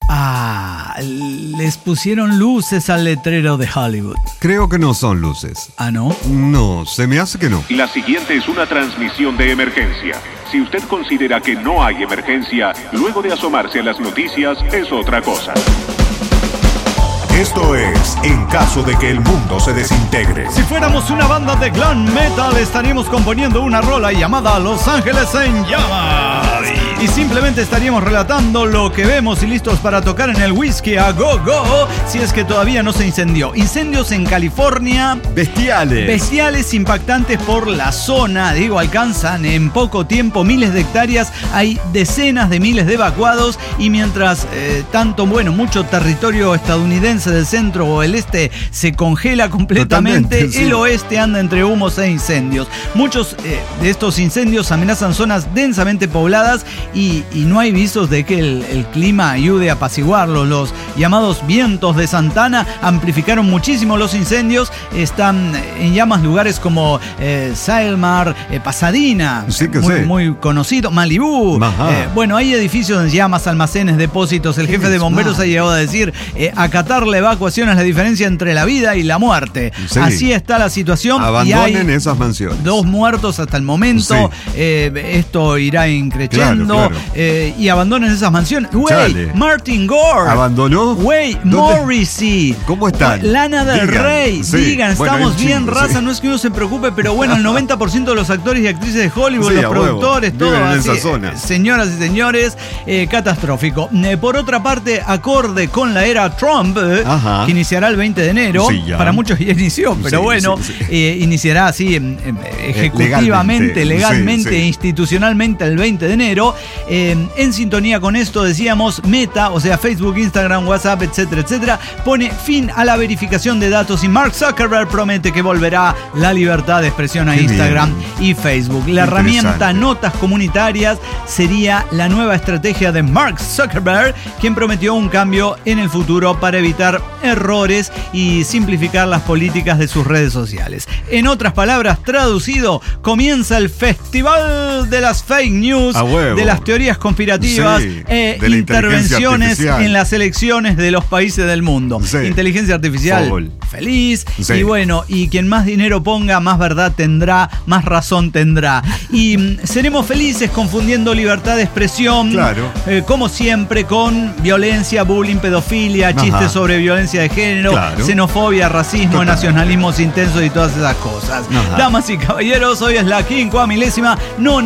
Les pusieron luces al letrero de Hollywood. Creo que no son luces. ¿Ah, no? No, se me hace que no. La siguiente es una transmisión de emergencia. Si usted considera que no hay emergencia, luego de asomarse a las noticias, es otra cosa. Esto es En caso de que el mundo se desintegre. Si fuéramos una banda de glam metal, estaríamos componiendo una rola llamada Los Ángeles en Llamas. Y simplemente estaríamos relatando lo que vemos y listos para tocar en el Whisky a Go Go, si es que todavía no se incendió. Incendios en California. Bestiales, impactantes por la zona. Alcanzan en poco tiempo miles de hectáreas. Hay decenas de miles de evacuados. Y mientras mucho territorio estadounidense del centro o el este se congela completamente, sí. El oeste anda entre humos e incendios. Muchos de estos incendios amenazan zonas densamente pobladas y no hay visos de que el clima ayude a apaciguarlos. Los llamados vientos de Santana amplificaron muchísimo los incendios. Están en llamas lugares como Selmar, Pasadena, sí que muy conocido, Malibú. Hay edificios en llamas, almacenes, depósitos. El jefe de bomberos ha llegado a decir, acatar la evacuación es la diferencia entre la vida y la muerte. Sí. Así está la situación. Abandonen esas mansiones. 2 muertos hasta el momento. Sí. Esto irá increciendo. Claro. Y abandonen esas mansiones. Martin Gore abandonó. Morrissey. ¿Cómo están? Lana del Rey. Sí. Digan, estamos bien, raza. No es que uno se preocupe, pero el 90% de los actores y actrices de Hollywood, los productores, todo en esa zona. Señoras y señores, catastrófico. Por otra parte, acorde con la era Trump, que iniciará el 20 de enero. Sí, para muchos ya inició, pero iniciará así ejecutivamente, legalmente, institucionalmente el 20 de enero. En sintonía con esto, decíamos, Meta, o sea, Facebook, Instagram, WhatsApp, etcétera, pone fin a la verificación de datos y Mark Zuckerberg promete que volverá la libertad de expresión a Instagram y Facebook. La herramienta Notas Comunitarias sería la nueva estrategia de Mark Zuckerberg, quien prometió un cambio en el futuro para evitar errores y simplificar las políticas de sus redes sociales. En otras palabras, traducido, comienza el festival de las fake news, de las teorías conspirativas e intervenciones en las elecciones de los países del mundo. Inteligencia artificial, feliz. Y quien más dinero ponga, más verdad tendrá, más razón tendrá. Y seremos felices confundiendo libertad de expresión, como siempre, con violencia, bullying, pedofilia, chistes sobre violencia de género, xenofobia, racismo, nacionalismos intensos y todas esas cosas. Damas y caballeros, hoy es la 50ª,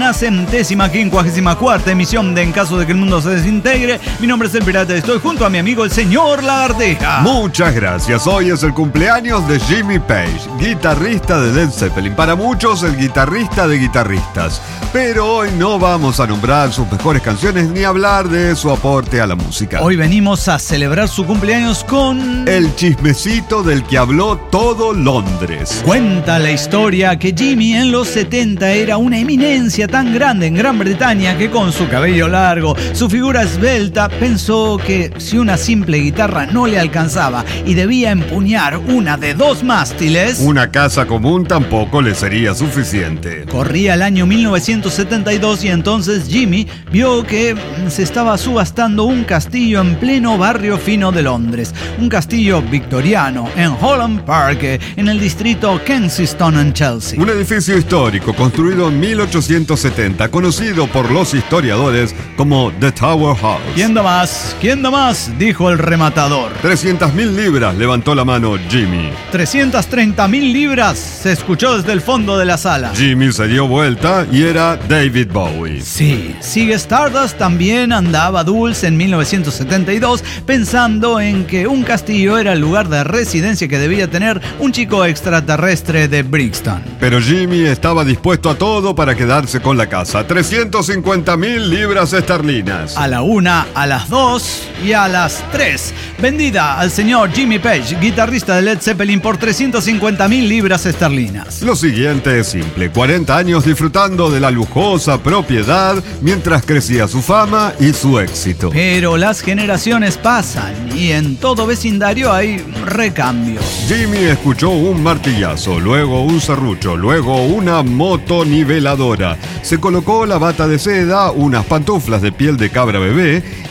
54ª emisión de En caso de que el mundo se desintegre. Mi nombre es El Pirata y estoy junto a mi amigo el señor Lagarteja. Muchas gracias. Hoy es el cumpleaños de Jimmy Page, guitarrista de Led Zeppelin. Para muchos, el guitarrista de guitarristas. Pero hoy no vamos a nombrar sus mejores canciones ni hablar de su aporte a la música. Hoy venimos a celebrar su cumpleaños con el chismecito del que habló todo Londres. Cuenta la historia que Jimmy en los 70 era una eminencia tan grande en Gran Bretaña que con su cabello largo, su figura esbelta, pensó que si una simple guitarra no le alcanzaba y debía empuñar una de 2 mástiles, una casa común tampoco le sería suficiente. Corría el año 1972 y entonces Jimmy vio que se estaba subastando un castillo en pleno barrio fino de Londres. Un castillo victoriano en Holland Park, en el distrito Kensington en Chelsea. Un edificio histórico construido en 1870, conocido por los historiadores como The Tower House. ¿Quién da más? ¿Quién da más?, dijo el rematador. 300.000 libras, levantó la mano Jimmy. 330.000 libras, se escuchó desde el fondo de la sala. Jimmy se dio vuelta y era David Bowie. Sí, Ziggy Stardust también andaba dulce en 1972, pensando en que un castillo era el lugar de residencia que debía tener un chico extraterrestre de Brixton. Pero Jimmy estaba dispuesto a todo para quedarse con la casa. 350.000 libras esterlinas. A la 1, a las 2 y a las 3. Vendida al señor Jimmy Page, guitarrista de Led Zeppelin, por 350.000 libras esterlinas. Lo siguiente es simple: 40 años disfrutando de la lujosa propiedad mientras crecía su fama y su éxito. Pero las generaciones pasan y en todo vecindario hay recambios. Jimmy escuchó un martillazo, luego un serrucho, luego una motoniveladora. Se colocó la bata de seda, unas pantuflas de piel de cabra bebé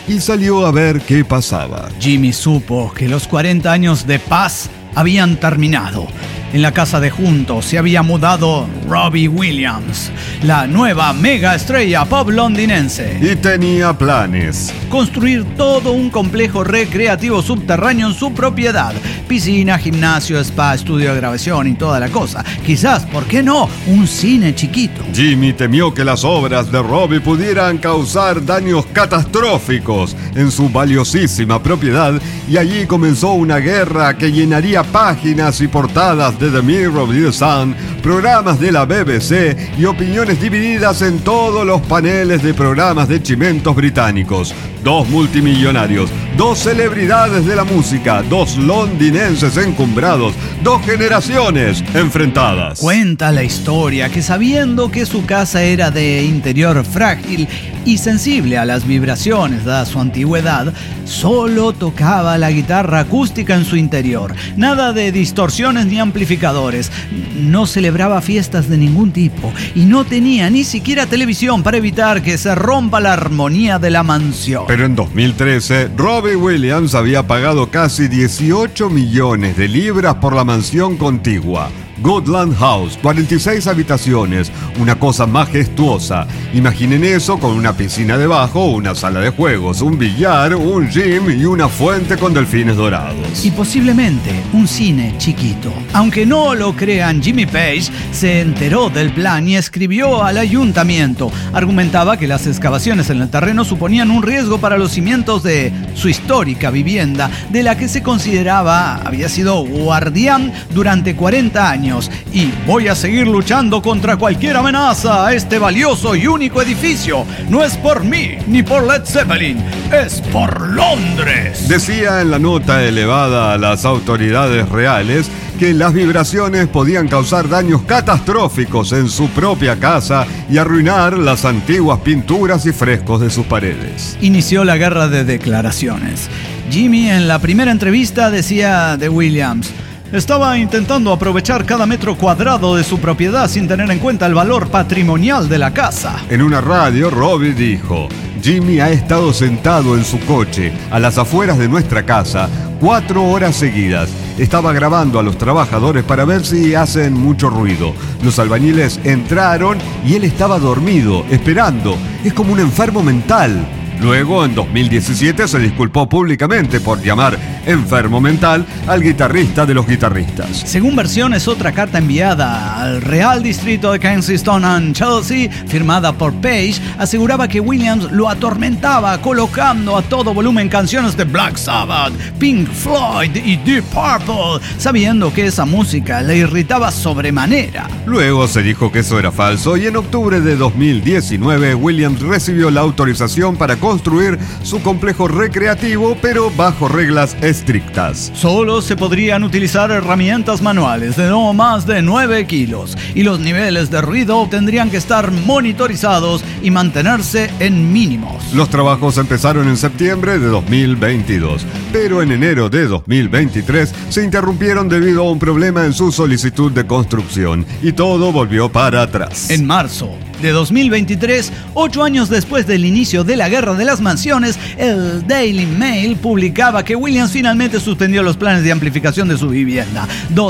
y salió a ver qué pasaba. Jimmy supo que los 40 años de paz habían terminado. En la casa de juntos se había mudado Robbie Williams, la nueva mega estrella pop londinense. Y tenía planes. Construir todo un complejo recreativo subterráneo en su propiedad. Piscina, gimnasio, spa, estudio de grabación y toda la cosa. Quizás, ¿por qué no? Un cine chiquito. Jimmy temió que las obras de Robbie pudieran causar daños catastróficos en su valiosísima propiedad, y allí comenzó una guerra que llenaría páginas y portadas de The Mirror y The Sun, programas de la BBC y opiniones divididas en todos los paneles de programas de chimentos británicos. 2 multimillonarios, 2 celebridades de la música, 2 londinenses encumbrados, 2 generaciones enfrentadas. Cuenta la historia que, sabiendo que su casa era de interior frágil y sensible a las vibraciones dada su antigüedad, solo tocaba la guitarra acústica en su interior. Nada de distorsiones ni amplificadores. No celebraba fiestas de ningún tipo y no tenía ni siquiera televisión para evitar que se rompa la armonía de la mansión. Pero en 2013, Robbie Williams había pagado casi 18 millones de libras por la mansión contigua. Goodland House, 46 habitaciones, una cosa majestuosa. Imaginen eso con una piscina debajo, una sala de juegos, un billar, un gym y una fuente con delfines dorados. Y posiblemente un cine chiquito. Aunque no lo crean, Jimmy Page se enteró del plan y escribió al ayuntamiento. Argumentaba que las excavaciones en el terreno suponían un riesgo para los cimientos de su histórica vivienda, de la que se consideraba había sido guardián durante 40 años. Y voy a seguir luchando contra cualquier amenaza a este valioso y único edificio. No es por mí ni por Led Zeppelin, es por Londres. Decía en la nota elevada a las autoridades reales que las vibraciones podían causar daños catastróficos en su propia casa y arruinar las antiguas pinturas y frescos de sus paredes. Inició la guerra de declaraciones. Jimmy en la primera entrevista decía de Williams: estaba intentando aprovechar cada metro cuadrado de su propiedad sin tener en cuenta el valor patrimonial de la casa. En una radio, Robbie dijo: Jimmy ha estado sentado en su coche a las afueras de nuestra casa 4 horas seguidas. Estaba grabando a los trabajadores para ver si hacen mucho ruido. Los albañiles entraron y él estaba dormido, esperando. Es como un enfermo mental. Luego, en 2017, se disculpó públicamente por llamar enfermo mental al guitarrista de los guitarristas. Según versiones, otra carta enviada al Real Distrito de Kensington and Chelsea, firmada por Page, aseguraba que Williams lo atormentaba colocando a todo volumen canciones de Black Sabbath, Pink Floyd y Deep Purple, sabiendo que esa música le irritaba sobremanera. Luego se dijo que eso era falso y en octubre de 2019 Williams recibió la autorización para construir su complejo recreativo, pero bajo reglas estrictas. Solo se podrían utilizar herramientas manuales de no más de 9 kilos y los niveles de ruido tendrían que estar monitorizados y mantenerse en mínimos. Los trabajos empezaron en septiembre de 2022, pero en enero de 2023 se interrumpieron debido a un problema en su solicitud de construcción y todo volvió para atrás. En marzo de 2023, 8 años después del inicio de la Guerra de las Mansiones, el Daily Mail publicaba que Williams finalmente suspendió los planes de amplificación de su vivienda.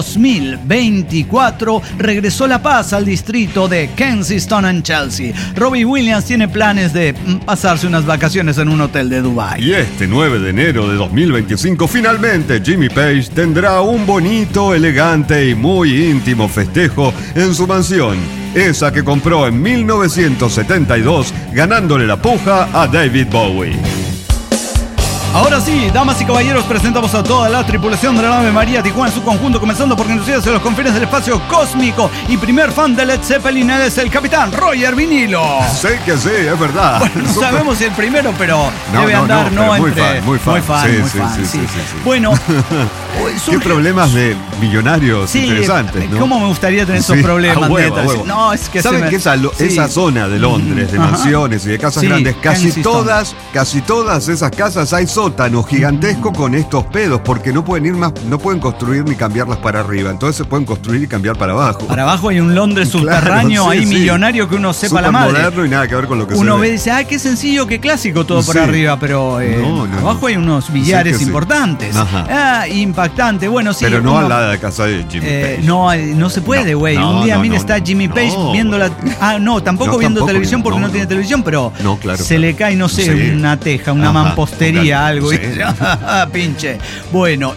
2024 regresó la paz al distrito de Kensington and Chelsea. Robbie Williams tiene planes de pasarse unas vacaciones en un hotel de Dubái. Y este 9 de enero de 2025, finalmente Jimmy Page tendrá un bonito, elegante y muy íntimo festejo en su mansión, esa que compró en 1972, ganándole la puja a David Bowie. Ahora sí, damas y caballeros, presentamos a toda la tripulación de la nave María Tijuana en su conjunto, comenzando por conducirse hacia los confines del espacio cósmico. Y primer fan de Led Zeppelin es el capitán Roger Vinilo. Sé que sí, es verdad. Bueno, no sabemos si el primero, pero debe andar entre... Muy fan. Sí. Bueno... ¿Qué problemas de millonarios interesantes, ¿no? ¿Cómo me gustaría tener esos problemas? Huevo. No, es que ¿saben que esa zona de Londres, de mansiones y de casas grandes, casi todas esas casas hay sótano gigantesco con estos pedos, porque no pueden construir ni cambiarlas para arriba. Entonces se pueden construir y cambiar para abajo. Para abajo hay un Londres subterráneo, claro, millonario, que uno sepa super la madre. Moderno y nada que ver con lo que uno ve y dice, qué sencillo, qué clásico todo por arriba, pero abajo hay unos billares importantes. Impactante. Bueno, sí. Pero no al lado de la casa de Jimmy Page. No se puede, güey. Un día está Jimmy Page viendo la... tampoco viendo televisión porque no tiene televisión, pero se le cae, no sé, una teja, una mampostería, algo. Sí. Pinche. Bueno,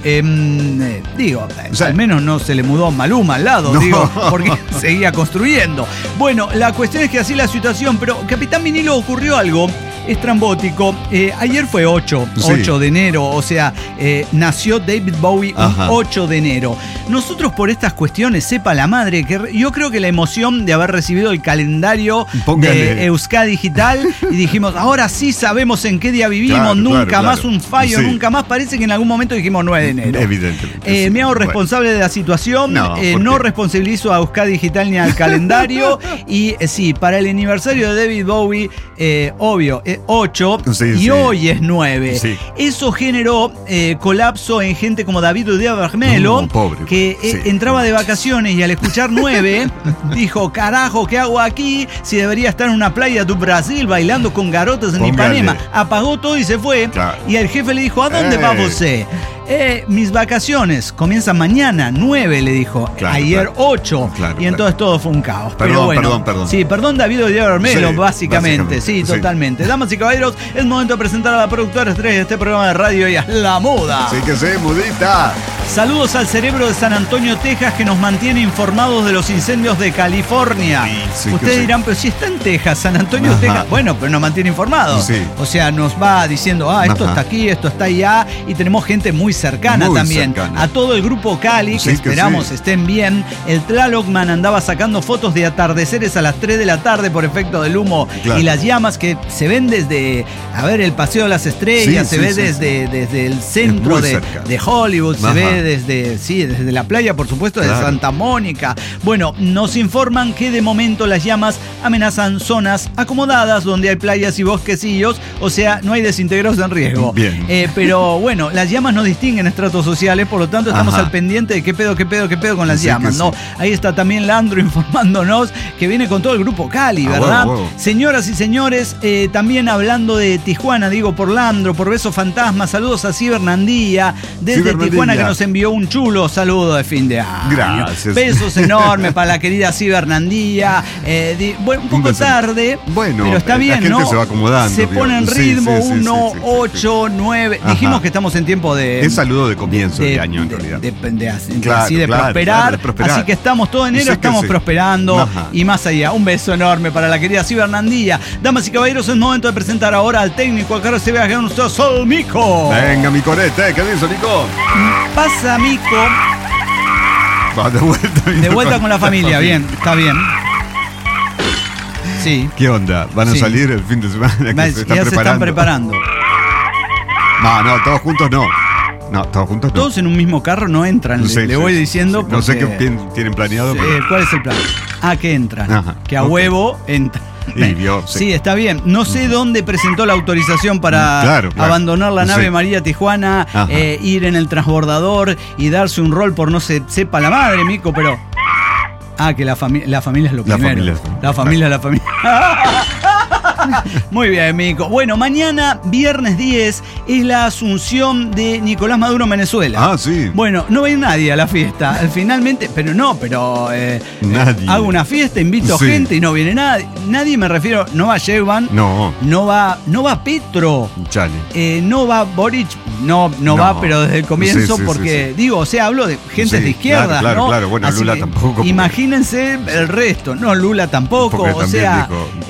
al menos no se le mudó Maluma al lado, porque seguía construyendo. Bueno, la cuestión es que así la situación, pero Capitán Vinilo ocurrió algo estrambótico. Ayer fue 8 de enero, o sea, nació David Bowie un 8 de enero. Nosotros por estas cuestiones, sepa la madre, que yo creo que la emoción de haber recibido el calendario de Euskadi Digital y dijimos, ahora sí sabemos en qué día vivimos, nunca más un fallo, nunca más, parece que en algún momento dijimos 9 de enero. Evidentemente. Me hago responsable de la situación, no responsabilizo a Euskadi Digital ni al calendario y sí, para el aniversario de David Bowie, obvio, 8 y hoy es 9. Sí. Eso generó colapso en gente como David Udea Bermelo, que entraba de vacaciones y al escuchar 9 dijo, carajo, ¿qué hago aquí? Si debería estar en una playa de Brasil bailando con garotas en Ipanema. Apagó todo y se fue. Y el jefe le dijo, ¿a dónde va usted? Mis vacaciones comienzan mañana, 9, le dijo. Ayer 8. Y entonces todo fue un caos. Perdón. Sí, perdón David Udea Bermelo, básicamente. Sí, totalmente. Damas y caballeros, es momento de presentar a la productora estrella de este programa de radio y a la muda. Sí que sí, mudita. Saludos al cerebro de San Antonio, Texas, que nos mantiene informados de los incendios de California. Ustedes dirán, pero si está en Texas, San Antonio, Texas. Bueno, pero nos mantiene informados. O sea, nos va diciendo, esto está aquí, esto está allá. Y tenemos gente muy cercana también. A todo el grupo Cali, que esperamos estén bien. El Tlalocman andaba sacando fotos de atardeceres a las 3 de la tarde por efecto del humo y las llamas que se ven desde, el Paseo de las Estrellas, se ve desde el centro de Hollywood, se ve desde la playa, por supuesto, de Santa Mónica. Bueno, nos informan que de momento las llamas amenazan zonas acomodadas donde hay playas y bosquecillos, o sea, no hay desintegrados en riesgo. Bien. Pero bueno, las llamas no distinguen estratos sociales, por lo tanto estamos al pendiente de qué pedo con las llamas, ¿no? Ahí está también Landro informándonos que viene con todo el grupo Cali, ¿verdad? Señoras y señores, también hablando de Tijuana, digo por Landro, por Beso Fantasma, saludos a Cibernandía desde Tijuana, que nos envió un chulo saludo de fin de año. Gracias. Besos enormes para la querida Cibernandía. Un poco tarde, pero está bien, ¿no? Se va acomodando. Se pone en ritmo, 1, 8, 9. Dijimos que estamos en tiempo de... Es saludo de comienzo de año, en realidad. De prosperar. Así que estamos todo enero, estamos prosperando y más allá. Un beso enorme para la querida Cibernandía. Damas y caballeros, es momento de presentar ahora al técnico, al carro se vea que con ustedes, Sol Mico. Venga, mi corete, ¿qué dice, Mico? Pasa, Mico. Va de vuelta. De vuelta con la familia, bien, está bien. Sí. ¿Qué onda? ¿Van a salir el fin de semana? Se están preparando. No, todos juntos no. No, todos juntos no. Todos en un mismo carro no entran, le voy diciendo. No sé qué tienen planeado. Pero... ¿Cuál es el plan? Que entran. Que a huevo entran. Sí, está bien. No sé dónde presentó la autorización para abandonar la nave María Tijuana, ir en el transbordador y darse un rol por no se sepa la madre, Mico, pero... que la familia es lo primero. La familia es la familia. Muy bien, Mico. Bueno, mañana, viernes 10, es la asunción de Nicolás Maduro en Venezuela. Sí. Bueno, no va a ir nadie a la fiesta. Finalmente, nadie. Hago una fiesta, invito gente y no viene nadie. Nadie, me refiero, no va Sheinbaum. No va Petro. Chale. No va Boric. No va, pero desde el comienzo, porque hablo de gente de izquierda. Claro. Bueno, así Lula tampoco. Imagínense el resto. No, Lula tampoco. O sea,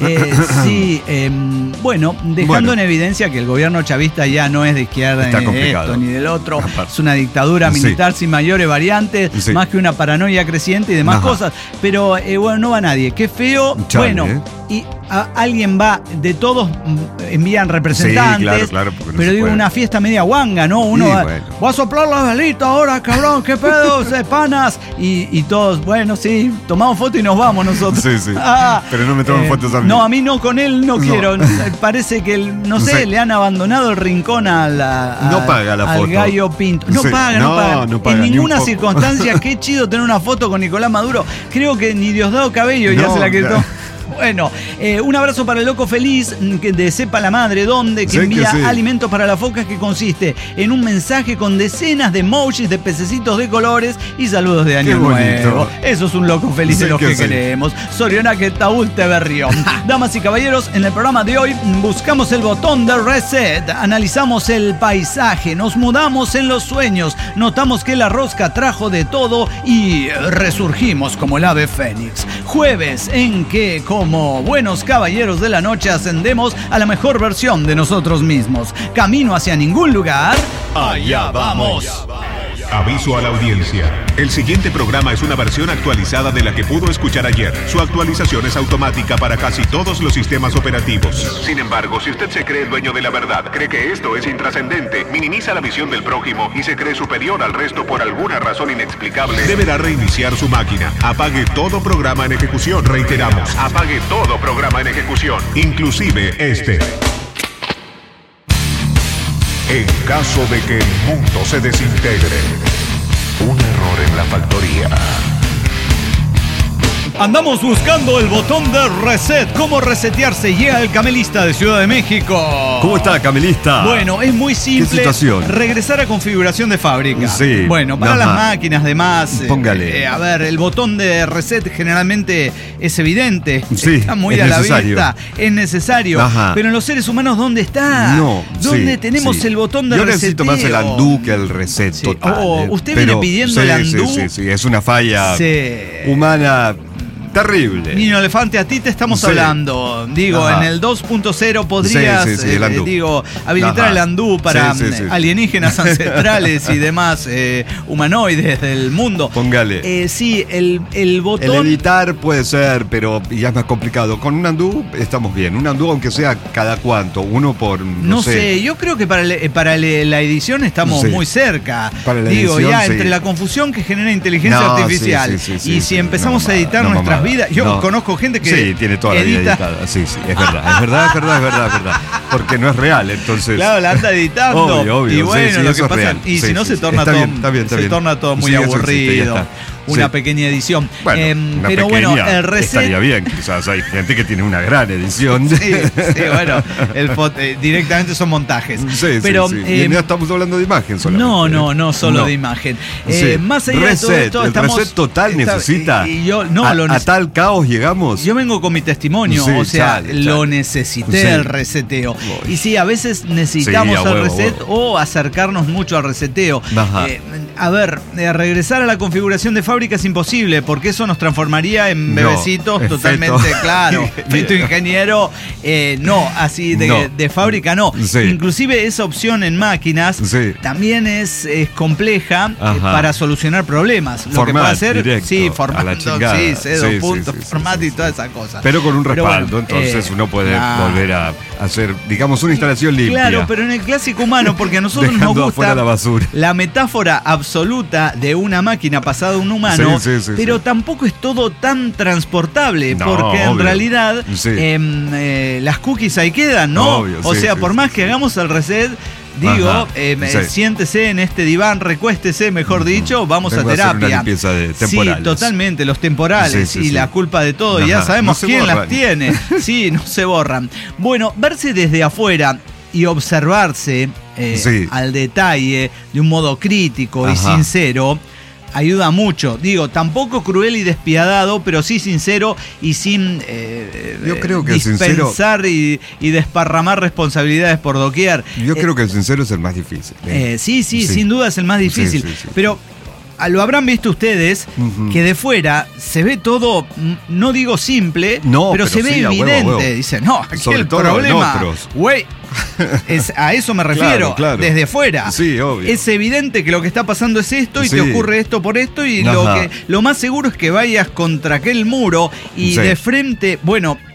dejando en evidencia que el gobierno chavista ya no es de izquierda ni de esto ni del otro. Es una dictadura militar sin mayores variantes, más que una paranoia creciente y demás cosas. Pero no va nadie. Qué feo. Chale, y alguien va, de todos envían representantes. Sí, claro, no pero digo, una fiesta media guanga, ¿no? Uno va a soplar la velita ahora, cabrón, qué pedo, panas. Y todos, bueno, sí, tomamos foto y nos vamos nosotros. Sí. Pero no me toman fotos a mí. No, a mí no, con él no quiero. Parece que, no sé, le han abandonado el rincón no paga la al foto. Gallo Pinto. No paga. No paga. En ninguna circunstancia, qué chido tener una foto con Nicolás Maduro. Creo que ni Diosdado Cabello ya se la quitó. Bueno, un abrazo para el Loco Feliz de Sepa la Madre Dónde, que envía alimentos para las focas, que consiste en un mensaje con decenas de emojis de pececitos de colores y saludos de Año Nuevo. Eso es un Loco Feliz de los que queremos. Soriona que Taúl te berrió. Damas y caballeros, en el programa de hoy buscamos el botón de reset, analizamos el paisaje, nos mudamos en los sueños, notamos que la rosca trajo de todo y resurgimos como el ave fénix. Jueves en que, como buenos caballeros de la noche, ascendemos a la mejor versión de nosotros mismos. Camino hacia ningún lugar. Allá vamos. Aviso a la audiencia. El siguiente programa es una versión actualizada de la que pudo escuchar ayer. Su actualización es automática para casi todos los sistemas operativos. Sin embargo, si usted se cree dueño de la verdad, cree que esto es intrascendente, minimiza la visión del prójimo y se cree superior al resto por alguna razón inexplicable, deberá reiniciar su máquina. Apague todo programa en ejecución. Reiteramos, apague todo programa en ejecución, inclusive este. En caso de que el mundo se desintegre, un error en la factoría. Andamos buscando el botón de reset. ¿Cómo resetearse? Llega el camelista de Ciudad de México. ¿Cómo está, camelista? Bueno, es muy simple. ¿Qué situación? Regresar a configuración de fábrica. Sí. Bueno, para las máquinas, demás. Póngale. A ver, el botón de reset generalmente es evidente. Sí, está muy a la vista. Es necesario. Ajá. Pero en los seres humanos, ¿dónde está? No. ¿Dónde tenemos el botón de reset? Yo necesito más el undo que el reset total. Usted viene pidiendo el undo. Sí, es una falla humana. Terrible. Niño Elefante, a ti te estamos hablando. Digo, en el 2.0 podrías habilitar el undo para alienígenas ancestrales y demás humanoides del mundo. Póngale. El botón. El editar puede ser, pero ya es más complicado. Con un undo estamos bien. Un undo, aunque sea cada cuánto, uno por. No sé, yo creo que para la edición estamos muy cerca. Para la edición, entre la confusión que genera inteligencia artificial y si empezamos a editar nuestras vidas. Yo conozco gente que tiene toda la vida editada. Sí, es verdad. Porque no es real, entonces. Claro, la anda editando. Obvio. Y bueno, lo que pasa. Real. Y si no, se torna todo muy aburrido. Una pequeña edición. Bueno, pero bueno, el reset. Estaría bien, quizás hay gente que tiene una gran edición. Sí, bueno, directamente son montajes. Pero y no estamos hablando de imagen solamente. No solo de imagen. Más allá de todo esto, el reset total necesita. A tal caos llegamos. Yo vengo con mi testimonio, lo necesité el reseteo. Y sí, a veces necesitamos el reset o acercarnos mucho al reseteo. Regresar a la configuración de fábrica es imposible, porque eso nos transformaría en bebecitos totalmente claro. Feto ingeniero, así de fábrica no. Inclusive esa opción en máquinas también es compleja para solucionar problemas. Lo que puede hacer, formando, formato y todas esas cosas. Pero con un respaldo, entonces uno puede volver a hacer, digamos, una instalación limpia. Claro, pero en el clásico humano, porque a nosotros nos gusta la basura. La metáfora absoluta de una máquina pasada a un humano, pero tampoco es todo tan transportable, porque en realidad las cookies ahí quedan, ¿no? Por más que hagamos el reset, siéntese en este diván, recuéstese, mejor dicho, vamos a terapia. Hacer una limpieza de temporales. Sí, totalmente, los temporales y la culpa de todo, ya sabemos quién las tiene. Sí, no se borran. Bueno, verse desde afuera y observarse al detalle de un modo crítico y sincero ayuda mucho. Digo, tampoco cruel y despiadado, pero sí sincero y sin yo creo que dispensar y desparramar responsabilidades por doquier. Yo creo que el sincero es el más difícil. Sí, sin duda es el más difícil. Pero lo habrán visto ustedes, que de fuera se ve todo, no digo simple, pero se ve evidente. Dicen, aquí el problema, güey, a eso me refiero, desde fuera. Sí, obvio. Es evidente que lo que está pasando es esto y te ocurre esto por esto y lo más seguro es que vayas contra aquel muro y de frente,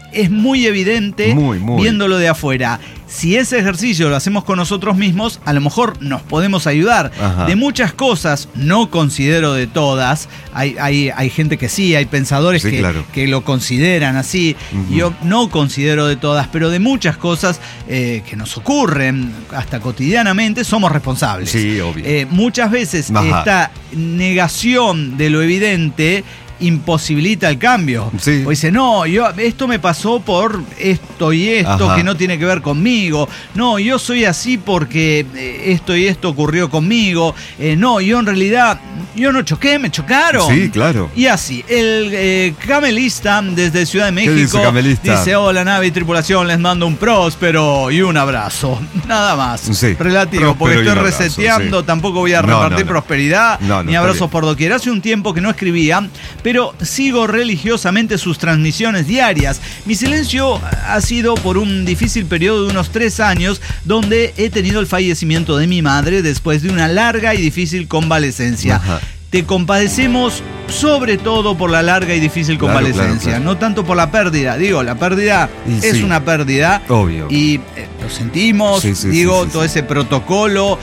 es muy evidente viéndolo de afuera. Si ese ejercicio lo hacemos con nosotros mismos, a lo mejor nos podemos ayudar. Ajá. De muchas cosas, no considero de todas. Hay gente que sí, hay pensadores que lo consideran así. Yo no considero de todas, pero de muchas cosas que nos ocurren hasta cotidianamente somos responsables. Sí, obvio. Muchas veces esta negación de lo evidente imposibilita el cambio. Sí. O dice, no, esto me pasó por esto y esto, que no tiene que ver conmigo. No, yo soy así porque esto y esto ocurrió conmigo. No, yo en realidad, yo no choqué, me chocaron. Sí, claro. Y así, el camelista desde Ciudad de México dice, hola nave y tripulación, les mando un próspero y un abrazo. Nada más. Sí. Relativo, porque estoy reseteando, tampoco voy a repartir prosperidad, ni abrazos por doquier. Hace un tiempo que no escribía, pero sigo religiosamente sus transmisiones diarias. Mi silencio ha sido por un difícil periodo de unos 3 años, donde he tenido el fallecimiento de mi madre después de una larga y difícil convalecencia. Ajá. Te compadecemos sobre todo por la larga y difícil convalecencia, claro. No tanto por la pérdida. Digo, la pérdida es una pérdida. Obvio. Y lo sentimos, todo ese protocolo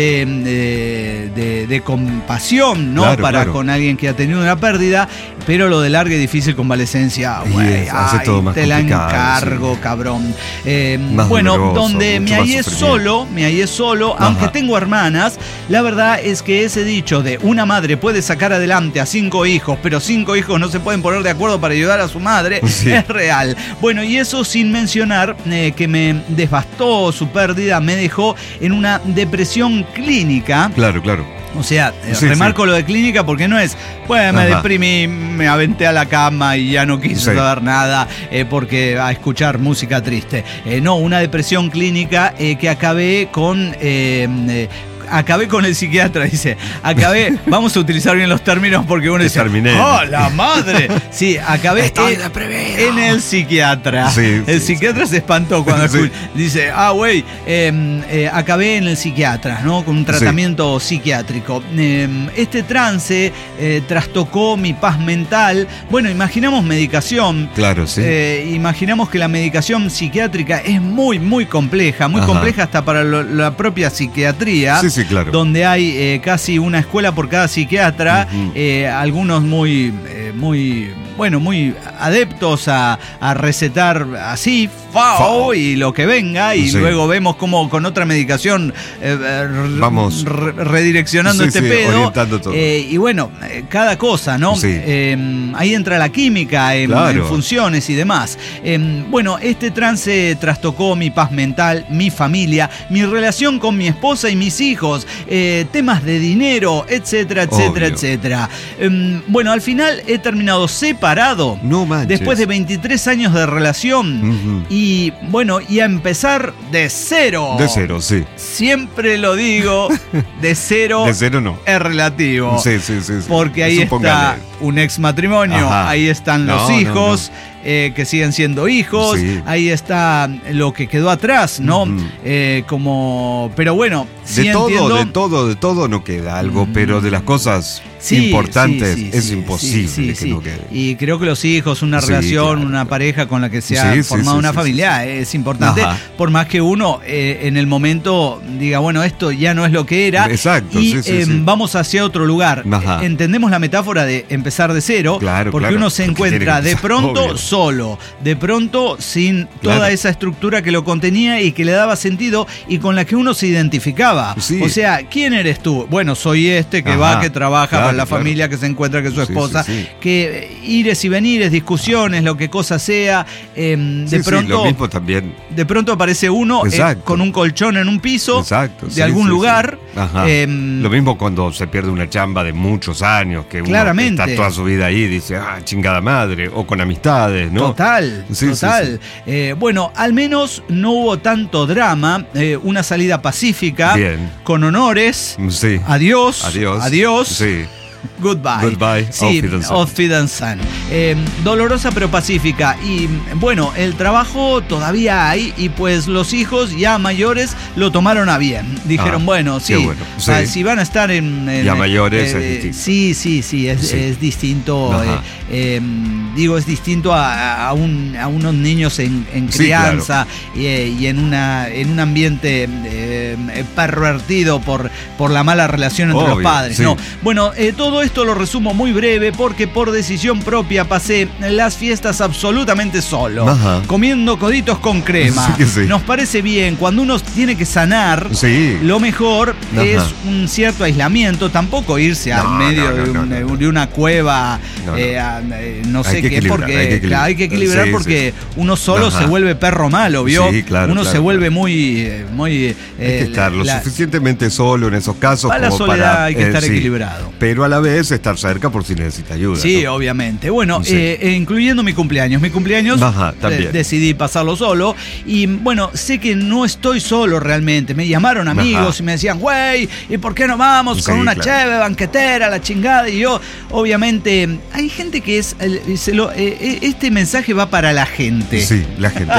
de compasión, ¿no? Con alguien que ha tenido una pérdida, pero lo de larga y difícil convalecencia, güey, te la encargo, cabrón. Bueno, donde me hallé solo, aunque tengo hermanas, la verdad es que ese dicho de una madre puede sacar adelante a 5 hijos, pero 5 hijos no se pueden poner de acuerdo para ayudar a su madre, es real. Bueno, y eso sin mencionar que me devastó su pérdida, me dejó en una depresión clínica. Claro. O sea, remarco lo de clínica porque no es, pues me deprimí, me aventé a la cama y ya no quise saber nada porque a escuchar música triste. No, una depresión clínica que acabé con el psiquiatra, dice. Vamos a utilizar bien los términos porque uno dice, ¡oh, la madre! Sí, acabé en el psiquiatra. El psiquiatra se espantó cuando dice, güey, acabé en el psiquiatra, ¿no? Con un tratamiento psiquiátrico. Este trance trastocó mi paz mental. Bueno, imaginamos medicación. Claro, sí. Imaginamos que la medicación psiquiátrica es muy, muy compleja. Muy compleja hasta para la propia psiquiatría. Sí, claro. Donde hay casi una escuela por cada psiquiatra, algunos muy adeptos a recetar así, y lo que venga, y luego vemos cómo con otra medicación vamos redireccionando este pedo, orientando todo. Y bueno, cada cosa, ¿no? Ahí entra la química en funciones y demás. Bueno, este trance trastocó mi paz mental, mi familia, mi relación con mi esposa y mis hijos, temas de dinero, etcétera. Bueno, al final he terminado separado, después de 23 años de relación, y bueno, y a empezar de cero. De cero, sí. Siempre lo digo, de cero. De cero no. Es relativo. Sí. Porque ahí está un ex matrimonio, ahí están los hijos. Que siguen siendo hijos, ahí está lo que quedó atrás, ¿no? Pero bueno, de todo no queda algo, pero de las cosas importantes es imposible que no quede. Y creo que los hijos, una relación, una pareja con la que se ha formado una familia, es importante, por más que uno en el momento diga, bueno, esto ya no es lo que era, vamos hacia otro lugar. Entendemos la metáfora de empezar de cero, porque uno se encuentra de pronto solo, de pronto sin toda esa estructura que lo contenía y que le daba sentido y con la que uno se identificaba. O sea, ¿quién eres tú? Bueno, soy que va, que trabaja para la familia, que se encuentra, que es su esposa, que ires y venires, discusiones, lo que cosa sea, de pronto lo mismo también. De pronto aparece uno con un colchón en un piso de algún lugar. Lo mismo cuando se pierde una chamba de muchos años, que uno está toda su vida ahí y dice, chingada madre, o con amistades, ¿no? Total. Bueno, al menos no hubo tanto drama, una salida pacífica, con honores. Adiós. Sí. Goodbye, sí, Auf Wiedersehen. Dolorosa pero pacífica. Y bueno, el trabajo todavía hay y pues los hijos ya mayores lo tomaron a bien. Dijeron, bueno, sí, si van a estar en ya mayores es distinto. Sí, es distinto. Es distinto a unos niños en crianza, y en un ambiente pervertido por la mala relación entre los padres. Sí. No. Bueno, todo esto lo resumo muy breve porque por decisión propia pasé las fiestas absolutamente solo, comiendo coditos con crema. Sí. Nos parece bien, cuando uno tiene que sanar, lo mejor es un cierto aislamiento, tampoco irse al medio de una cueva, no sé qué, porque hay que equilibrar porque uno solo se vuelve perro malo, ¿vio? Sí, claro, uno se vuelve muy hay que estar lo suficientemente solo en esos casos para la soledad, hay que estar equilibrado. Pero a la vez estar cerca por si necesita ayuda. Sí, ¿no? Obviamente. Bueno, incluyendo mi cumpleaños. Mi cumpleaños decidí pasarlo solo. Y bueno, sé que no estoy solo realmente. Me llamaron amigos y me decían, güey, ¿y por qué no vamos con una cheve banquetera, la chingada? Y yo, obviamente, hay gente que es... este mensaje va para la gente. Sí, la gente.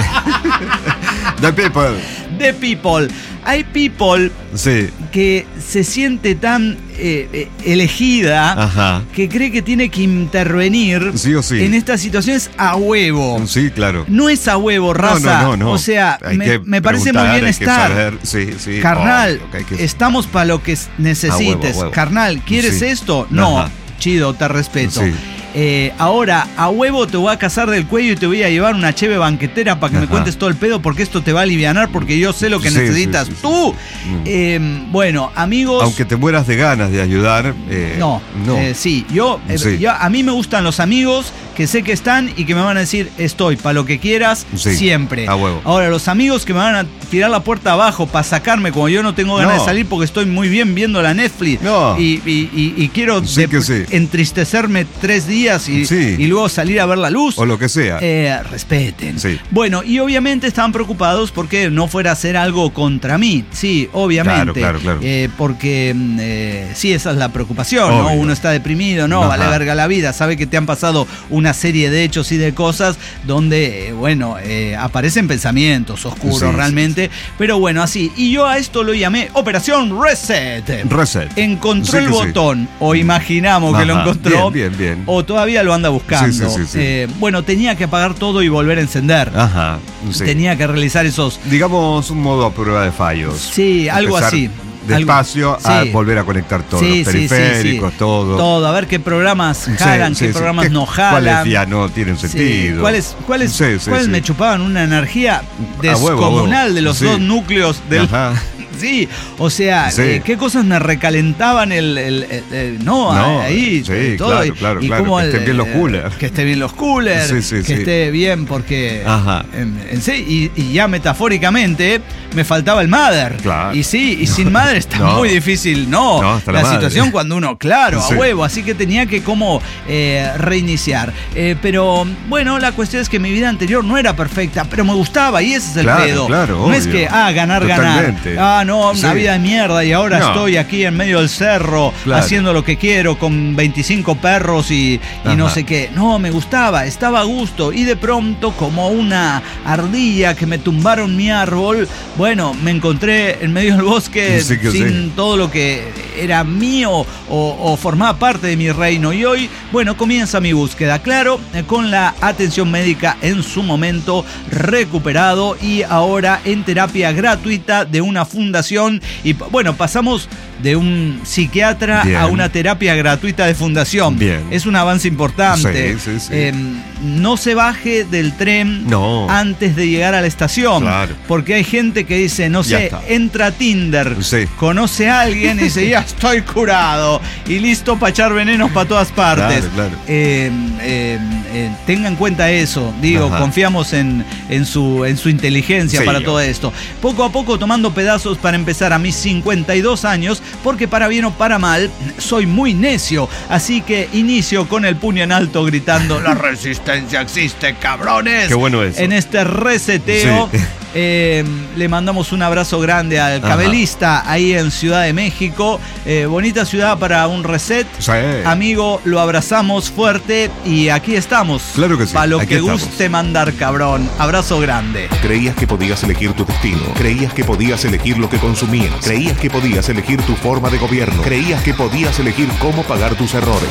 The people. Hay people que se siente tan elegida que cree que tiene que intervenir en estas situaciones a huevo. Sí, claro. No es a huevo, raza. No. O sea, me parece muy bien estar. Carnal, estamos para lo que necesites. A huevo. Carnal, ¿quieres esto? No. Chido, te respeto. Sí. Ahora, a huevo te voy a cazar del cuello y te voy a llevar una cheve banquetera para que me cuentes todo el pedo porque esto te va a alivianar porque yo sé lo que necesitas tú. Bueno, amigos... Aunque te mueras de ganas de ayudar... No. Yo, a mí me gustan los amigos que sé que están y que me van a decir estoy para lo que quieras siempre. A huevo. Ahora, los amigos que me van a tirar la puerta abajo para sacarme cuando yo no tengo ganas de salir porque estoy muy bien viendo la Netflix y quiero entristecerme 3 días y luego salir a ver la luz. O lo que sea. Respeten. Sí. Bueno, y obviamente estaban preocupados porque no fuera a hacer algo contra mí. Sí, obviamente. Claro. Porque esa es la preocupación, ¿no? Uno está deprimido, vale verga la vida. Sabe que te han pasado una serie de hechos y de cosas donde, aparecen pensamientos oscuros realmente. Pero bueno, así. Y yo a esto lo llamé Operación Reset. Encontró el botón, o imaginamos que lo encontró. Bien. O todavía lo anda buscando. Bueno, tenía que apagar todo y volver a encender. Tenía que realizar esos... Digamos un modo a prueba de fallos. Sí, algo así. Despacio a volver a conectar todos los periféricos, todo. Todo, a ver qué programas jalan, qué programas no jalan. ¿Cuáles ya no tienen sentido? ¿Cuáles me chupaban una energía descomunal de los dos núcleos del... Sí, o sea, qué cosas me recalentaban ahí. Sí, todo. Claro. Que estén bien los coolers. Que esté bien los coolers, que esté bien porque... Y ya metafóricamente me faltaba el mother. Claro. Y sin mother está muy difícil, la situación cuando uno, a huevo, así que tenía que reiniciar. Pero bueno, la cuestión es que mi vida anterior no era perfecta, pero me gustaba y ese es el pedo. No es que, ganar. Una vida de mierda y ahora estoy aquí en medio del cerro haciendo lo que quiero con 25 perros y no sé qué. No, me gustaba, estaba a gusto y de pronto como una ardilla que me tumbaron mi árbol, me encontré en medio del bosque sin todo lo que era mío o formaba parte de mi reino y hoy, comienza mi búsqueda, con la atención médica en su momento recuperado y ahora en terapia gratuita de una fundación y pasamos de un psiquiatra a una terapia gratuita de fundación. Es un avance importante. No se baje del tren antes de llegar a la estación, porque hay gente que dice, entra a Tinder, conoce a alguien y dice, ya estoy curado y listo para echar venenos para todas partes. Tenga en cuenta eso, confiamos en su inteligencia para todo esto. Poco a poco tomando pedazos para empezar a mis 52 años, porque para bien o para mal, soy muy necio. Así que inicio con el puño en alto gritando, la resistencia existe, cabrones. Qué bueno eso. En este reseteo Le mandamos un abrazo grande al cabelista ahí en Ciudad de México. Bonita ciudad para un reset. Sí. Amigo, lo abrazamos fuerte y aquí estamos. Claro que sí. Para lo aquí que estamos. guste mandar, cabrón. Abrazo grande. Creías que podías elegir tu destino. Creías que podías elegir lo que consumías. Creías que podías elegir tu forma de gobierno. Creías que podías elegir cómo pagar tus errores.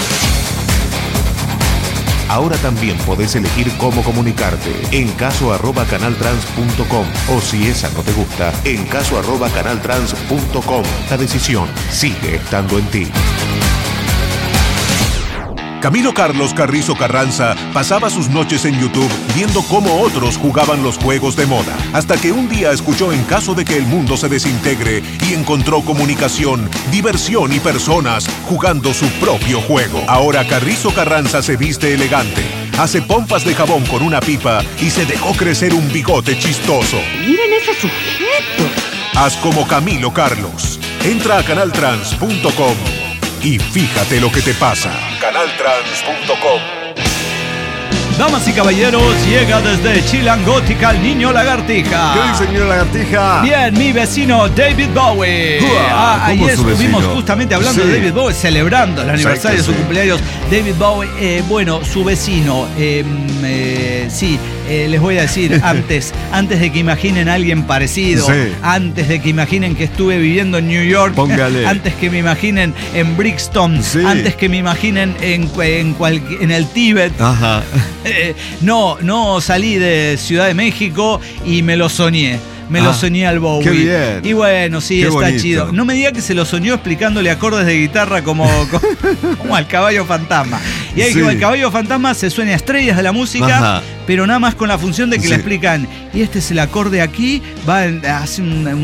Ahora también podés elegir cómo comunicarte en caso@canaltrans.com o si esa no te gusta, en caso@canaltrans.com. La decisión sigue estando en ti. Camilo Carlos Carrizo Carranza pasaba sus noches en YouTube viendo cómo otros jugaban los juegos de moda, hasta que un día escuchó En caso de que el mundo se desintegre y encontró comunicación, diversión y personas jugando su propio juego. Ahora Carrizo Carranza se viste elegante, hace pompas de jabón con una pipa y se dejó crecer un bigote chistoso. ¡Miren ese sujeto! Haz como Camilo Carlos. Entra a canaltrans.com y fíjate lo que te pasa. Canaltrans.com. Damas y caballeros, llega desde Chilangótica el Niño Lagartija. ¿Qué dice, señor Lagartija? Bien, mi vecino David Bowie. Ayer estuvimos justamente hablando de David Bowie, celebrando el aniversario de su cumpleaños. David Bowie, bueno, su vecino, les voy a decir, antes de que imaginen a alguien parecido, antes de que imaginen que estuve viviendo en New York, antes que me imaginen en Brixton, antes que me imaginen en el Tíbet. Ajá. No salí de Ciudad de México y me lo soñé. Me lo soñé al Bowie. Qué bien. Y bueno, sí, qué está bonito. chido. No me diga que se lo soñó explicándole acordes de guitarra como al Caballo Fantasma. Y ahí como el Caballo Fantasma se sueña estrellas de la música, pero nada más con la función de que le explican, y este es el acorde aquí, va hace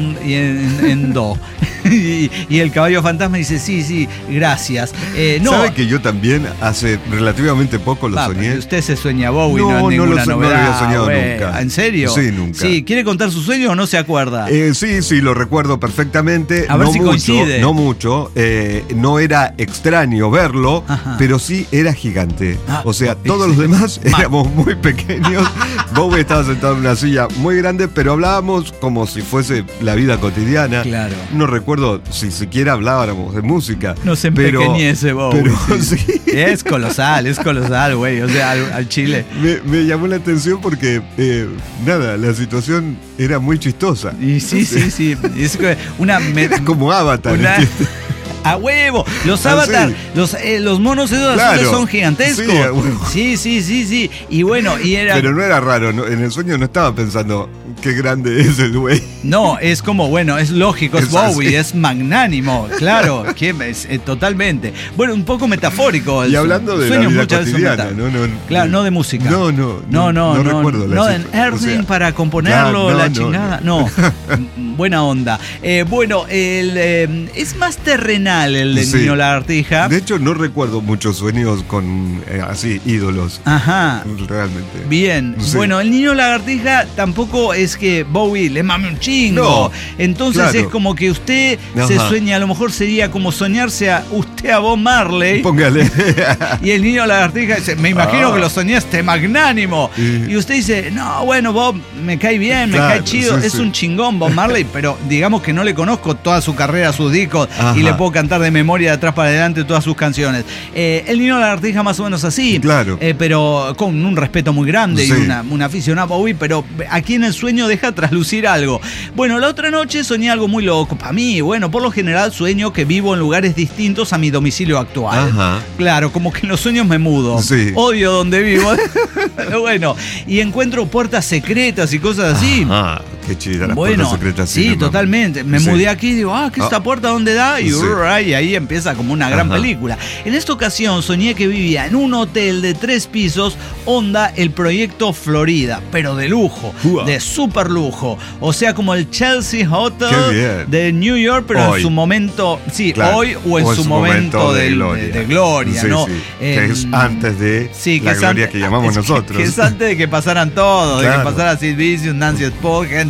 en do. y el Caballo Fantasma dice, sí, gracias. ¿Sabe que yo también hace relativamente poco lo soñé? Usted se sueña Bowie, no es ninguna novedad. No lo había soñado nunca. ¿En serio? Sí, nunca. Sí, ¿quiere contar su sueño o no se acuerda? Sí, lo recuerdo perfectamente. A ver si coincide. No mucho. No era extraño verlo, pero sí era gigante. O sea, todos los demás éramos muy pequeños. Bowie estaba sentado en una silla muy grande, pero hablábamos como si fuese la vida cotidiana. Claro. No recuerdo si siquiera hablábamos de música. No se empequeñece Bowie. Pero sí. Es colosal, güey. O sea, al chile. Me llamó la atención porque, la situación era muy chistosa. Y sí. Es era como Avatar. ¡A huevo! Los Avatar, los monos esos azules son gigantescos. Sí. Y bueno, Pero no era raro, ¿no? En el sueño no estaba pensando qué grande es el güey. No, es como, bueno, es lógico, es Bowie, es magnánimo, claro, totalmente. Bueno, un poco metafórico. Y hablando de la vida cotidiana, claro, no de música. No recuerdo no en Earthling para componerlo, chingada. No, buena onda. Bueno, es más terrenal el de Niño Lagartija. De hecho, no recuerdo muchos sueños con así ídolos. Ajá. Realmente. Bien. Sí. Bueno, el Niño Lagartija tampoco es que Bowie le mame un chingo. No, entonces es como que usted se sueña, a lo mejor sería como soñarse a usted a Bob Marley. Póngale. Y el Niño Lagartija dice, me imagino que lo soñaste magnánimo. Y usted dice, no, bueno, Bob, me cae bien, me cae chido. Es un chingón Bob Marley, pero digamos que no le conozco toda su carrera, sus discos, y le puedo cantar de memoria de atrás para adelante todas sus canciones. El Niño Lagartija más o menos así, pero con un respeto muy grande y una afición a Bowie, pero aquí en el sueño deja traslucir algo. Bueno, la otra noche soñé algo muy loco para mí. Bueno, por lo general sueño que vivo en lugares distintos a mi domicilio actual. Claro, como que en los sueños me mudo. Odio donde vivo. Bueno, y encuentro puertas secretas y cosas así. Qué chida las puertas secretas. Sí, totalmente. Me mudé aquí y digo, ¿qué es esta puerta dónde da? Y ahí empieza como una gran película. En esta ocasión soñé que vivía en un hotel de 3 pisos, onda el proyecto Florida, pero de lujo, de súper lujo. O sea, como el Chelsea Hotel de New York, pero en su momento, hoy o en su momento de gloria, ¿no? Que es antes de la gloria que llamamos nosotros. Que es antes de que pasaran todos, de que pasara Sid Vicious, Nancy Spokane,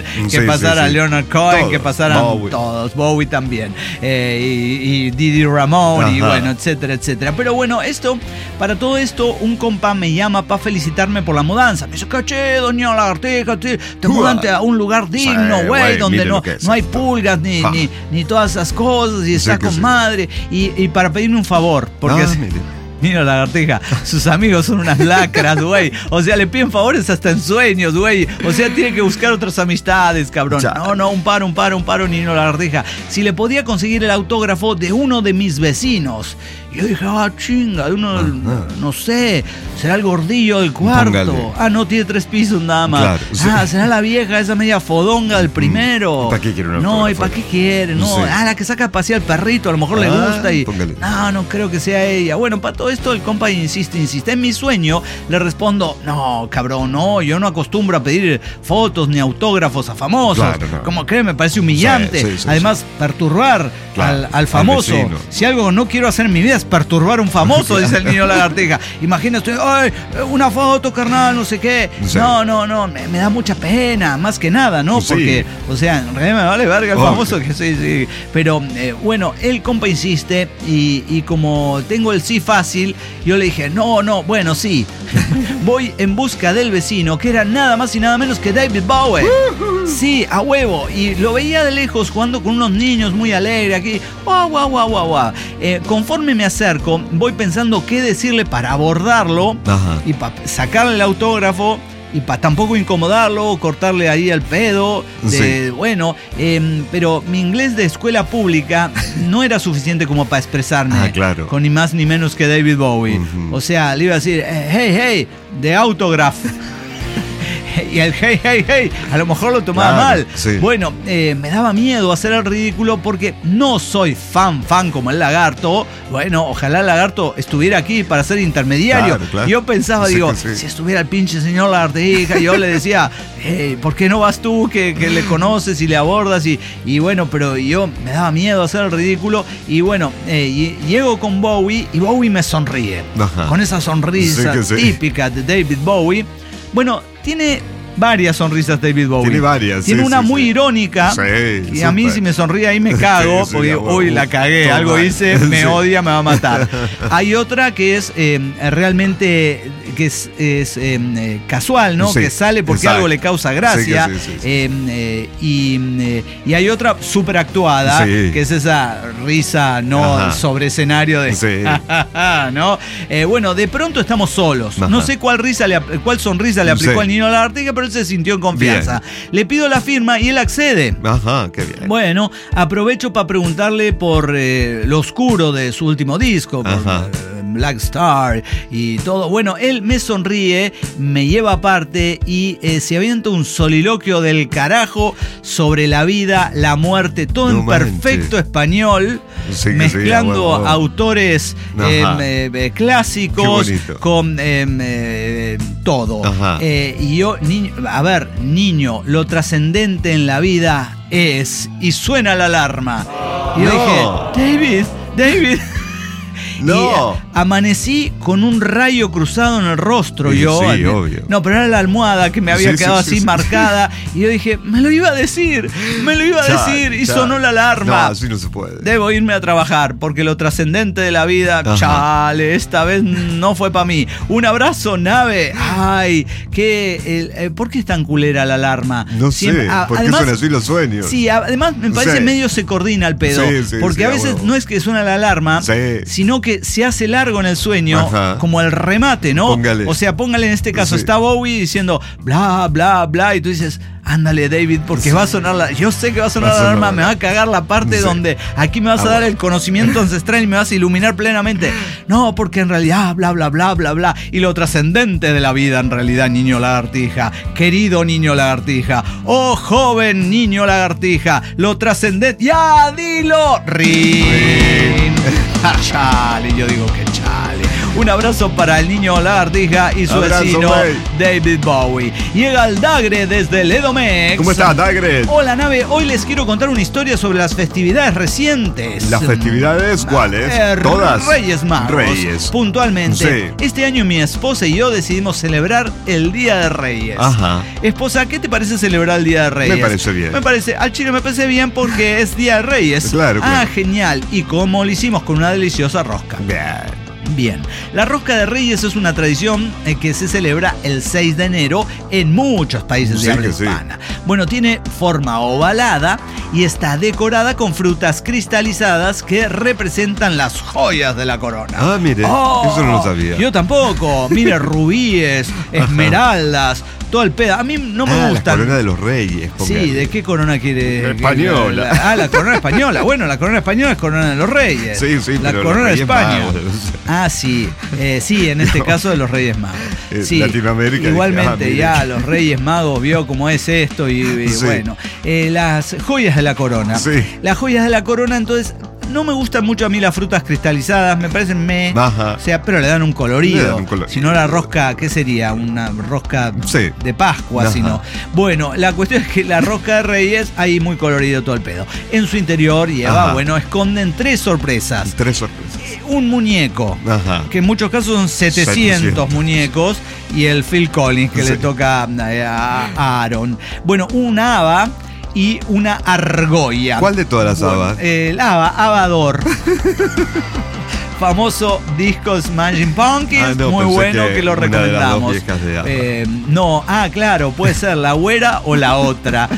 que pasara Leonard Cohen, que pasaran todos, Bowie también, y Didi Ramone, y bueno, etcétera, etcétera. Pero bueno, para todo esto, un compa me llama para felicitarme por la mudanza. Me dice, caché, doña Lagartija, te mudaste a un lugar digno, güey, donde no hay pulgas ni todas esas cosas, y está con madre. Y para pedirme un favor, porque Nino Lagartija, sus amigos son unas lacras, güey. O sea, le piden favores hasta en sueños, güey. O sea, tiene que buscar otras amistades, cabrón. No, un paro, Nino Lagartija. Si le podía conseguir el autógrafo de uno de mis vecinos. Yo dije, chinga, no sé, será el gordillo del cuarto. Póngale. No, tiene 3 pisos nada más. Claro, será la vieja, esa media fodonga del primero. ¿Para qué quiere una No, ¿y para qué quiere? No, la que saca a pasear al perrito, a lo mejor le gusta y... Póngale. No creo que sea ella. Bueno, para todo esto el compa insiste. En mi sueño le respondo, no, cabrón, no, yo no acostumbro a pedir fotos ni autógrafos a famosos. Claro, no. Como cree, me parece humillante. Además, perturbar al famoso. Si algo no quiero hacer en mi vida es perturbar a un famoso, dice el Niño Lagartija. Imagínate, una foto, carnal, no sé qué. No, me da mucha pena, más que nada, ¿no? Porque, o sea, en realidad me vale verga el famoso que sí. Pero, bueno, el compa insiste y como tengo el sí fácil, yo le dije, bueno, sí. Voy en busca del vecino, que era nada más y nada menos que David Bowie. Sí, a huevo. Y lo veía de lejos jugando con unos niños muy alegres aquí. Guau. Conforme me acerco, voy pensando qué decirle para abordarlo y para sacarle el autógrafo y para tampoco incomodarlo o cortarle ahí el pedo. Pero mi inglés de escuela pública no era suficiente como para expresarme con ni más ni menos que David Bowie. O sea, le iba a decir, hey, the autograph. Y el hey, a lo mejor lo tomaba mal. Sí. Bueno, me daba miedo hacer el ridículo porque no soy fan como el Lagarto. Bueno, ojalá el Lagarto estuviera aquí para ser intermediario. Claro. Yo pensaba, si estuviera el pinche señor Lagartija, yo le decía, hey, ¿por qué no vas tú que le conoces y le abordas? Y bueno, pero yo me daba miedo hacer el ridículo. Y bueno, llego con Bowie y Bowie me sonríe. Con esa sonrisa típica de David Bowie. Bueno, tiene varias sonrisas David Bowie. Tiene varias. Tiene una muy irónica. Y a mí si me sonríe ahí me cago. Porque la cagué. Algo hice, me odia, me va a matar. Hay otra que es realmente que es casual, ¿no? Que sale porque algo le causa gracia. Y hay otra súper actuada, que es esa risa sobre escenario de ¿no? Bueno, de pronto estamos solos. No sé cuál sonrisa le aplicó al Niño Lagartija, pero él se sintió en confianza. Le pido la firma y él accede. Qué bien. Bueno, aprovecho para preguntarle por lo oscuro de su último disco, por Black Star y todo. Bueno, él me sonríe, me lleva aparte y se avienta un soliloquio del carajo sobre la vida, la muerte, todo en perfecto español, mezclando autores clásicos con todo. Y yo, niño, lo trascendente en la vida es, y suena la alarma. Y yo dije, David. No. Y amanecí con un rayo cruzado en el rostro. Obvio. No, pero era la almohada que me había quedado así marcada. Y yo dije, me lo iba a decir. Y sonó la alarma. No, así no se puede. Debo irme a trabajar porque lo trascendente de la vida, chale, esta vez no fue para mí. Un abrazo, nave. Ay, ¿por qué es tan culera la alarma? No sé, ¿por qué son así los sueños? Sí, además me parece medio se coordina el pedo. Porque a veces no es que suena la alarma, sino que se hace largo en el sueño, como el remate, ¿no? Póngale. O sea, póngale en este caso, está Bowie diciendo bla, bla, bla, y tú dices, ándale, David, porque va a sonar yo sé que va a sonar la alarma, me va a cagar la parte donde aquí me vas a dar el conocimiento ancestral y me vas a iluminar plenamente. No, porque en realidad, bla, bla, bla, bla, bla, y lo trascendente de la vida, en realidad, Niño Lagartija, querido Niño Lagartija, oh joven Niño Lagartija, lo trascendente, ya dilo, Rin. Chale, yo digo que chale. Un abrazo para el niño Lagartija y su vecino David Bowie. Llega el Dagre desde Ledomex. ¿Cómo estás, Dagre? Hola, nave. Hoy les quiero contar una historia sobre las festividades recientes. ¿Las festividades cuáles? ¿Todas? Reyes Magos. Reyes. Puntualmente. Sí. Este año mi esposa y yo decidimos celebrar el Día de Reyes. Ajá. Esposa, ¿qué te parece celebrar el Día de Reyes? Me parece bien. Al chino me parece bien porque es Día de Reyes. Claro. Genial. Y como lo hicimos con una deliciosa rosca. Bien, la rosca de Reyes es una tradición que se celebra el 6 de enero en muchos países de habla hispana. Bueno, tiene forma ovalada y está decorada con frutas cristalizadas que representan las joyas de la corona. Ah, mire, eso no lo sabía. Yo tampoco. Mire, rubíes, esmeraldas, todo el pedo. A mí no me gusta. La corona de los reyes. Sí, ¿de qué corona quiere? Española. La corona española. Bueno, la corona española es corona de los reyes. Sí, la pero corona de España. Magos. Sí. Sí, en este caso de los Reyes Magos. Sí, Latinoamérica. Igualmente, los Reyes Magos vio cómo es esto y bueno. Las joyas de la corona. Sí. Las joyas de la corona, entonces. No me gustan mucho a mí las frutas cristalizadas, me parecen o sea, pero le dan un colorido. Si no, la rosca, ¿qué sería? Una rosca de Pascua, si no. Bueno, la cuestión es que la rosca de Reyes, ahí muy colorido todo el pedo. En su interior lleva, esconden 3 sorpresas. 3 sorpresas. Un muñeco, que en muchos casos son 700 muñecos, y el Phil Collins que le toca a Aaron. Bueno, un haba y una argolla. ¿Cuál de todas las habas? El habador. Famoso disco Smashing Pumpkins, muy bueno, que lo recomendamos. Claro, puede ser la güera o la otra.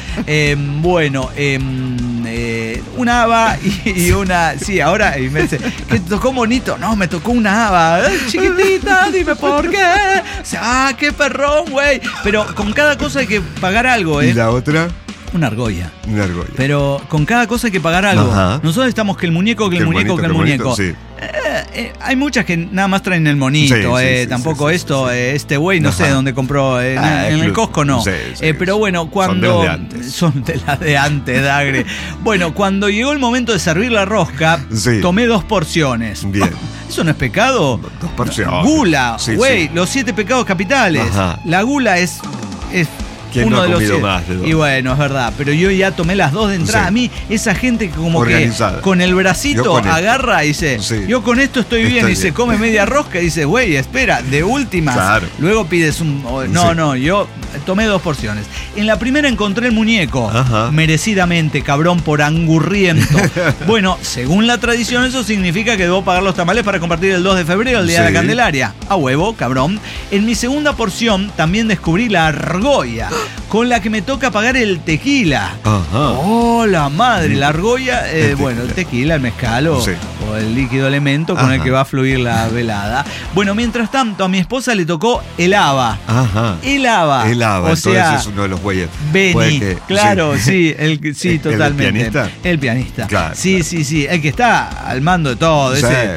Una haba y una. Sí, ahora me dice, ¿que te tocó bonito? No, me tocó una haba. Chiquitita, dime por qué. Qué perrón, güey. Pero con cada cosa hay que pagar algo, ¿Y la otra? Una argolla. Una argolla. Pero con cada cosa hay que pagar algo. Nosotros estamos que el muñeco, que el muñeco. Sí. Hay muchas que nada más traen el monito. Tampoco este güey, no sé dónde compró. En el Costco no. Pero bueno, cuando. Son de las de antes, Dagre. Bueno, cuando llegó el momento de servir la rosca, tomé 2 porciones. Bien. ¿Eso no es pecado? 2 porciones. Gula, güey, los 7 pecados capitales. La gula es ¿Quién no ha comido más de 2? Y bueno, es verdad, pero yo ya tomé las 2 de entrada. A mí, esa gente que como organizada, que con el bracito agarra y dice, yo con esto estoy bien, y se come media rosca y dice, güey, espera, de últimas. Luego pides un. No, yo tomé 2 porciones. En la primera encontré el muñeco, merecidamente, cabrón, por angurriento. Bueno, según la tradición, eso significa que debo pagar los tamales para compartir el 2 de febrero, el día de la Candelaria. A huevo, cabrón. En mi segunda porción también descubrí la argolla, con la que me toca pagar el tequila. ¡Oh, la madre! La argolla, el tequila, el mezcal o el líquido elemento con el que va a fluir la velada. Bueno, mientras tanto, a mi esposa le tocó el haba. El haba. O sea, es uno de los güeyes. Benny, claro, totalmente. ¿El pianista? Claro. Sí. El que está al mando de todo.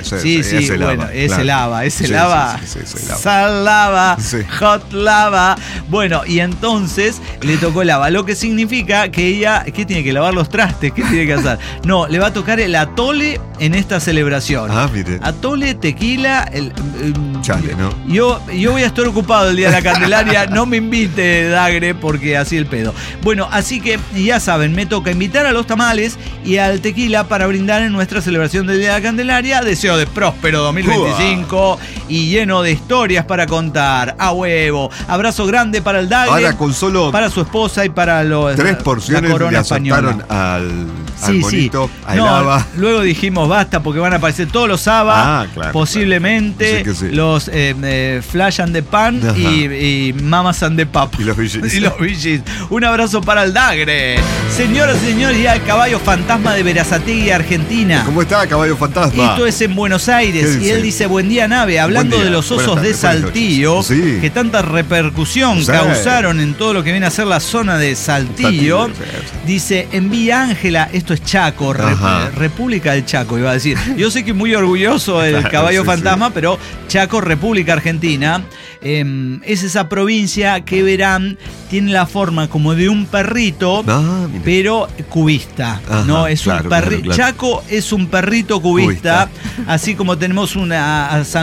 El haba. Sal lava, hot lava. Bueno, y entonces le tocó el haba, lo que significa que ella, ¿qué tiene que lavar los trastes? ¿Qué tiene que hacer? No, le va a tocar el atole en esta celebración. Mire. Atole, tequila, chale, ¿no? Yo voy a estar ocupado el día de la Candelaria, no me invite, Dagre, porque así el pedo. Bueno, así que ya saben, me toca invitar a los tamales y al tequila para brindar en nuestra celebración del día de la Candelaria. Deseo de próspero 2025 y lleno de historias para contar. A huevo. Abrazo grande para el Dagre. Ahora con solo para su esposa y para los 3 porciones la corona española. Al monito, al haba. Luego dijimos basta porque van a aparecer todos los haba, posiblemente los Flash and the Pan y Mamas and the Pap. Y los VGs. Un abrazo para el Dagre. Señoras y señores, y al caballo fantasma de Berazategui, Argentina. ¿Cómo está, caballo fantasma? Esto es en Buenos Aires. Y él dice, buen día, nave. Hablando de los osos de Saltillo, que tanta repercusión causaron en todo lo que viene a ser la zona de Saltillo. Dice, en Villa Ángela, esto es Chaco, República del Chaco, iba a decir. Yo sé que muy orgulloso el caballo fantasma, pero Chaco, República Argentina. Es esa provincia que verán, tiene la forma como de un perrito, pero cubista. ¿No? Es un perrito. Chaco es un perrito cubista, así como tenemos a San Luis Potosí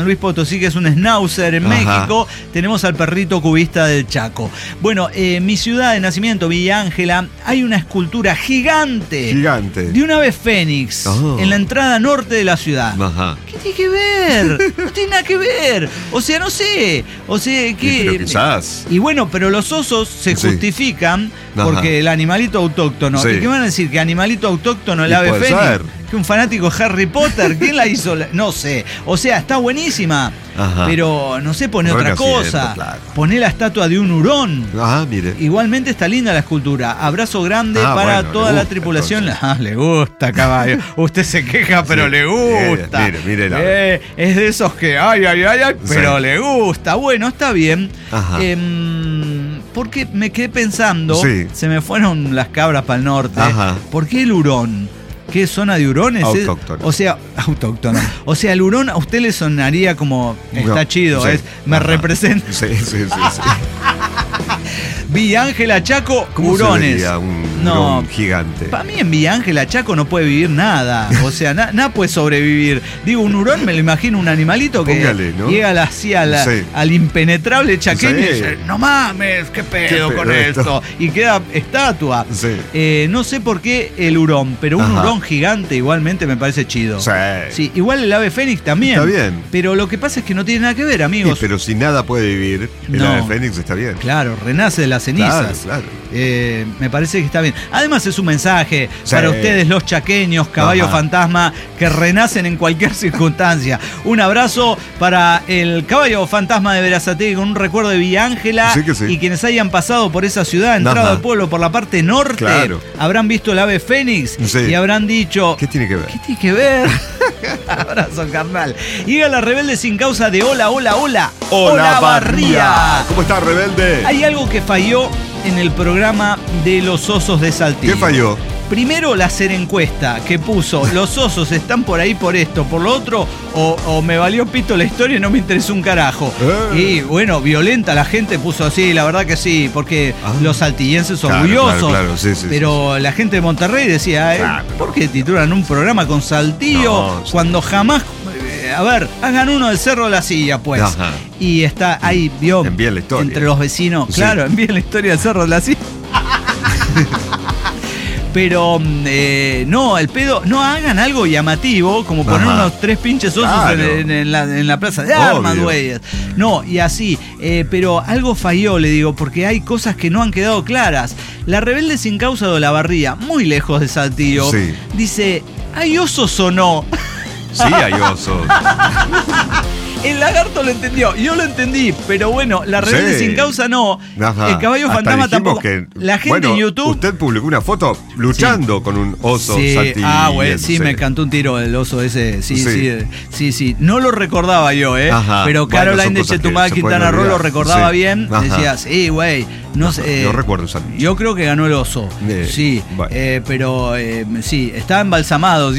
sí que es un schnauzer en México. Tenemos al perrito cubista del Chaco. Bueno, mi ciudad de nacimiento, Villa Ángela, hay una escultura gigante. De un ave fénix en la entrada norte de la ciudad. ¿Qué tiene que ver? No tiene nada que ver. O sea, no sé. O sea, que... Pero quizás. Y bueno, pero los osos se justifican porque el animalito autóctono. ¿Y qué van a decir? ¿Que animalito autóctono el ave fénix? ¿Que un fanático de Harry Potter? ¿Quién la hizo? No sé. O sea, está buenísima. Pero, no sé, pone otra cosa. Claro. Pone la estatua de un hurón. Mire. Igualmente está linda la escultura. Abrazo grande para toda la tripulación. Le gusta, caballo. Usted se queja, pero le gusta. Mire. Es de esos que, ay, pero le gusta. Bueno, está bien. Porque me quedé pensando, se me fueron las cabras para el norte. ¿Por qué el hurón? ¿Qué zona de hurones? Autóctono. O sea, autóctono. O sea, el hurón a usted le sonaría como, está chido, me representa. Sí. Villa Ángela, Chaco, ¿cómo hurones. Sería un hurón gigante? Para mí en Villa Ángela, Chaco no puede vivir nada. O sea, nada puede sobrevivir. Digo, un hurón me lo imagino un animalito que llega así al impenetrable chaqueño y dice, no mames, qué pedo con esto. Y queda estatua. No sé por qué el hurón, pero un hurón gigante igualmente me parece chido. Sí, igual el ave fénix también. Está bien. Pero lo que pasa es que no tiene nada que ver, amigos. Pero si nada puede vivir, el ave fénix está bien. Claro, renace de las cenizas. Claro. Me parece que está bien. Además es un mensaje para ustedes, los chaqueños, caballo fantasma, que renacen en cualquier circunstancia. Un abrazo para el caballo fantasma de Berazategui con un recuerdo de Villa Ángela. Y quienes hayan pasado por esa ciudad, entrado al pueblo por la parte norte, habrán visto el ave fénix y habrán dicho, ¿qué tiene que ver? ¿Qué tiene que ver? Abrazo, carnal. Llega la rebelde sin causa de Hola Barría. ¿Cómo está, rebelde? Hay algo que falló en el programa de los osos de Saltillo. ¿Qué falló? Primero, la hacer encuesta que puso, los osos están por ahí por esto, por lo otro, o me valió pito la historia y no me interesó un carajo. Y bueno, violenta la gente puso así, la verdad que sí, porque los saltillenses orgullosos. Claro, pero la gente de Monterrey decía, ¿por qué titulan un programa con Saltillo cuando jamás... A ver, hagan uno del Cerro de la Silla, pues. Y está ahí, vio, envíen la historia. Entre los vecinos. Claro, envíen la historia del Cerro de la Silla. Pero no, el pedo, no hagan algo llamativo, como poner unos 3 pinches osos en la plaza de armas, güeyes. No, y así. Pero algo falló, le digo, porque hay cosas que no han quedado claras. La rebelde sin causa de Olavarría, muy lejos de Saltillo, dice, ¿hay osos o no? Sí, hay osos. El lagarto lo entendió, yo lo entendí, pero bueno, la rebelde sin causa no. El caballo fantasma tampoco. La gente en YouTube. Usted publicó una foto luchando con un oso saltillense. Güey, me cantó un tiro el oso ese. Sí. No lo recordaba yo, pero Caroline de Chetumal, Quintana Roo lo recordaba bien. Decía, sí, güey. No sé. Yo recuerdo esa. Yo creo que ganó el oso. Pero estaba embalsamado.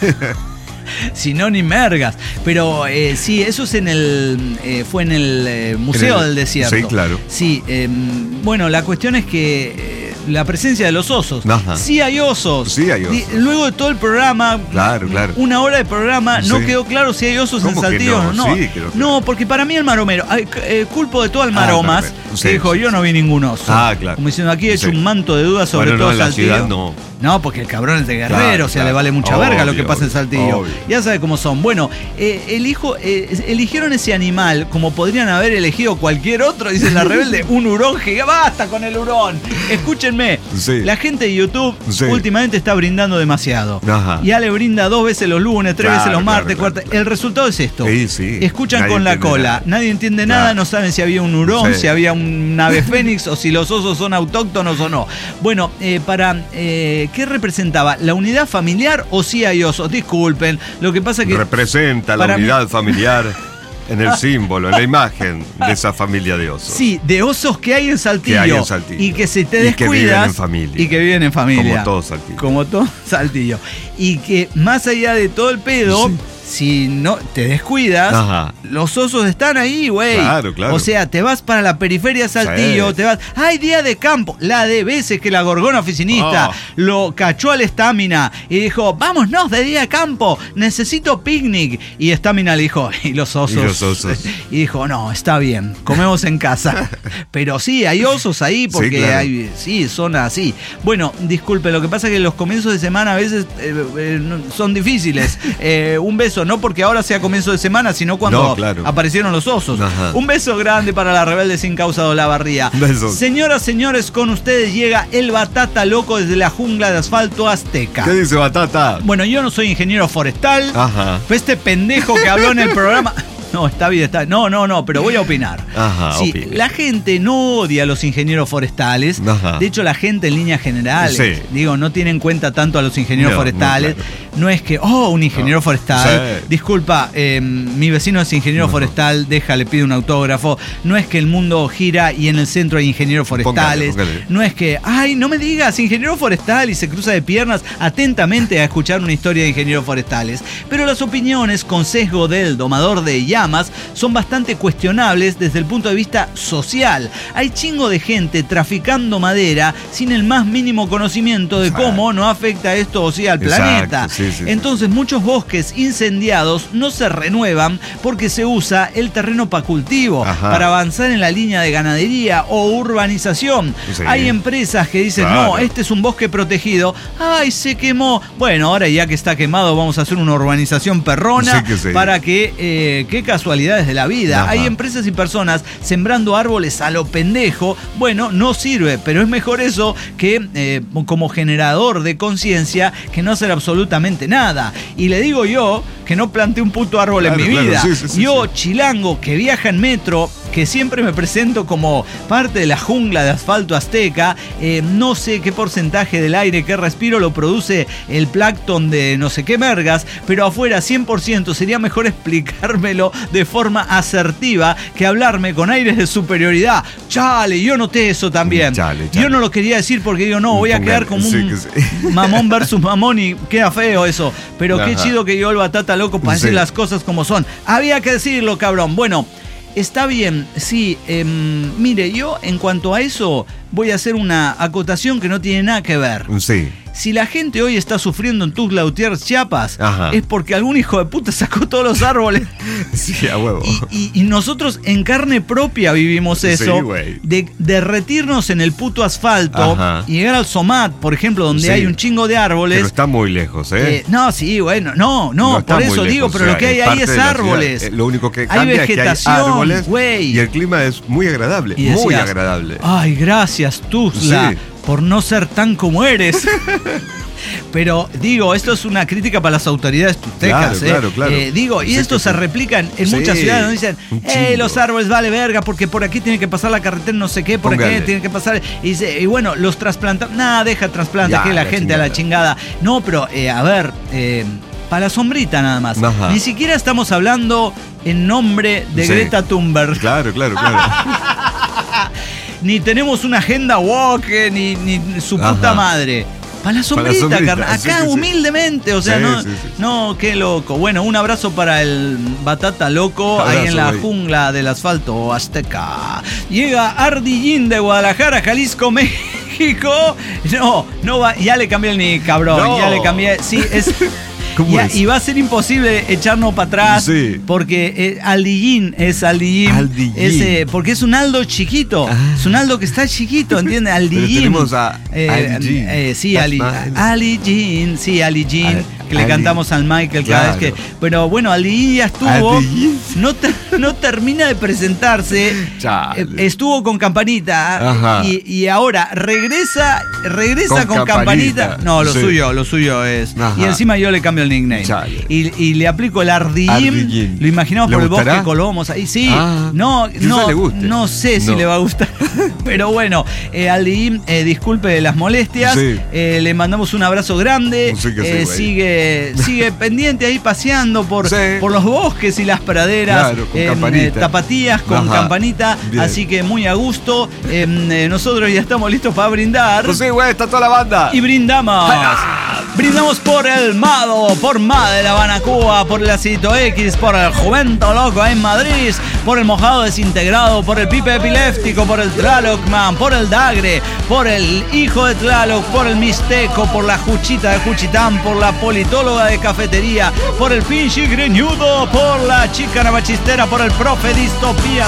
Si no, ni mergas. Pero eso es fue en el Museo del Desierto. Sí, claro. Sí, bueno, la cuestión es que la presencia de los osos. Sí hay osos. Luego de todo el programa, una hora de programa, no quedó claro si hay osos en Saltillo o no. No, porque para mí el maromero, culpo de todo el maromas, que dijo, yo no vi ningún oso. Claro. Como diciendo, aquí he hecho un manto de dudas sobre todo Saltillo. La ciudad no, porque el cabrón es de Guerrero, le vale mucha verga lo que pasa en Saltillo. Ya sabe cómo son. Bueno, eligieron ese animal como podrían haber elegido cualquier otro, dice la rebelde, un hurón gigante. ¡Basta con el hurón! Escúchenme, la gente de YouTube últimamente está brindando demasiado. Ya le brinda 2 veces los lunes, 3 veces los martes, El resultado es esto. Escuchan nadie con la cola. Nadie entiende nada, no saben si había un hurón, si había un ave fénix o si los osos son autóctonos o no. Bueno, ¿qué representaba? ¿La unidad familiar o sí hay osos? Disculpen, lo que pasa que... Representa la unidad familiar en el símbolo, en la imagen de esa familia de osos. Sí, de osos que hay en Saltillo. Y que se te descuidas. Y que viven en familia. Y que viven en familia. Como todo Saltillo. Como todo Saltillo. Y que más allá de todo el pedo... si no te descuidas, los osos están ahí, güey. Claro. O sea, te vas para la periferia Saltillo, te vas. ¡Ay, día de campo! La de veces que la gorgona oficinista lo cachó al Estamina y dijo: vámonos de día de campo, necesito picnic. Y Estamina le dijo: ¿y los osos? Y dijo: no, está bien, comemos en casa. Pero sí, hay osos ahí porque son así. Bueno, disculpe, lo que pasa es que los comienzos de semana a veces son difíciles. Un beso, no porque ahora sea comienzo de semana, sino cuando aparecieron los osos. Un beso grande para la rebelde sin causa de Olavarría. Señoras, señores, con ustedes llega el Batata Loco desde la jungla de asfalto azteca. ¿Qué dice Batata? Bueno, yo no soy ingeniero forestal. Fue este pendejo que habló en el programa. No, está bien, está. No, pero voy a opinar. Sí, la gente no odia a los ingenieros forestales. De hecho, la gente en líneas generales, no tiene en cuenta tanto a los ingenieros forestales. No es que, un ingeniero forestal, disculpa, mi vecino es ingeniero forestal, le pide un autógrafo. No es que el mundo gira y en el centro hay ingenieros forestales. Póngale. No es que, no me digas, ingeniero forestal, y se cruza de piernas atentamente a escuchar una historia de ingenieros forestales. Pero las opiniones con sesgo del domador de llamas son bastante cuestionables desde el punto de vista social. Hay chingo de gente traficando madera sin el más mínimo conocimiento de cómo no afecta esto al planeta. Entonces muchos bosques incendiados no se renuevan porque se usa el terreno para cultivo, para avanzar en la línea de ganadería o urbanización. Hay empresas que dicen, no, este es un bosque protegido. ¡Ay, se quemó! Bueno, ahora ya que está quemado vamos a hacer una urbanización perrona para que... qué casualidades de la vida. Hay empresas y personas sembrando árboles a lo pendejo. Bueno, no sirve, pero es mejor eso que como generador de conciencia que no hacer absolutamente nada. Y le digo yo que no planté un puto árbol en mi vida. Yo, chilango, que viaja en metro, que siempre me presento como parte de la jungla de asfalto azteca, no sé qué porcentaje del aire que respiro lo produce el plancton de no sé qué mergas, pero afuera 100% sería mejor explicármelo de forma asertiva que hablarme con aires de superioridad. Chale, yo noté eso también. Chale. Yo no lo quería decir porque digo, no, voy a quedar como un mamón versus mamón y queda feo eso. Pero qué chido que yo el Batata Loco para decir las cosas como son. Había que decirlo, cabrón. Bueno, está bien, sí. Mire, yo en cuanto a eso voy a hacer una acotación que no tiene nada que ver. Si la gente hoy está sufriendo en Tuxtla Gutiérrez, Chiapas, es porque algún hijo de puta sacó todos los árboles. A huevo. Y nosotros en carne propia vivimos eso. De derretirnos en el puto asfalto y llegar al Somat, por ejemplo, donde hay un chingo de árboles. Pero está muy lejos, no, por eso digo, pero lo que hay ahí es árboles. Lo único que hay cambia vegetación, es que hay árboles y el clima es muy agradable. Y decías, muy agradable. Ay, gracias, Tuxtla, por no ser tan como eres. Pero digo, esto es una crítica para las autoridades tuxtecas. Claro. Y esto se replica en muchas ciudades donde dicen, los árboles vale verga porque por aquí tiene que pasar la carretera no sé qué, por aquí tiene que pasar. Y bueno, los trasplantan. Nada, deja trasplanta que la gente chingada. A la chingada. No, pero a ver, para la sombrita nada más. Ni siquiera estamos hablando en nombre de Greta Thunberg. Claro. Ni tenemos una agenda woke, ni su puta madre. Para la sombrita, carnal. Acá humildemente, o sea, no, qué loco. Bueno, un abrazo para el Batata Loco, ahí en la jungla del asfalto azteca. Llega Ardillín de Guadalajara, Jalisco, México. No va, ya le cambié el nick, cabrón. Ya le cambié. Sí, es... Y va a ser imposible echarnos para atrás porque Aldillín es Aldillín. Porque es un Aldo chiquito. Es un Aldo que está chiquito, ¿entiendes? Aldillín. Tenemos a Aldillín. Aldillín. Que le cantamos al Michael cada vez que... Pero bueno, Aldillín ya estuvo. No termina de presentarse. Estuvo con Campanita. Y ahora regresa con Campanita. No, lo suyo es... Y encima yo le cambio el nickname. Y le aplico el Ardillín. Lo imaginamos por el bosque Colomos. Ahí no sé si le va a gustar. Pero bueno, Ardillín, disculpe las molestias. Le mandamos un abrazo grande. Sigue pendiente ahí paseando por los bosques y las praderas. Con tapatías, con Campanita. Bien. Así que muy a gusto. Nosotros ya estamos listos para brindar. Está toda la banda. Y brindamos. Brindamos por el Mado, por MAD de La Habana, Cuba, por el Acidito X, por el Jumento Loco en Madrid, por el Mojado Desintegrado, por el Pipe Epiléptico, por el Tlaloc Man, por el Dagre, por el Hijo de Tlaloc, por el Mixteco, por la Juchita de Juchitán, por la Politóloga de Cafetería, por el Pinchi Greñudo, por la Chica Navachistera, por el Profe Distopía.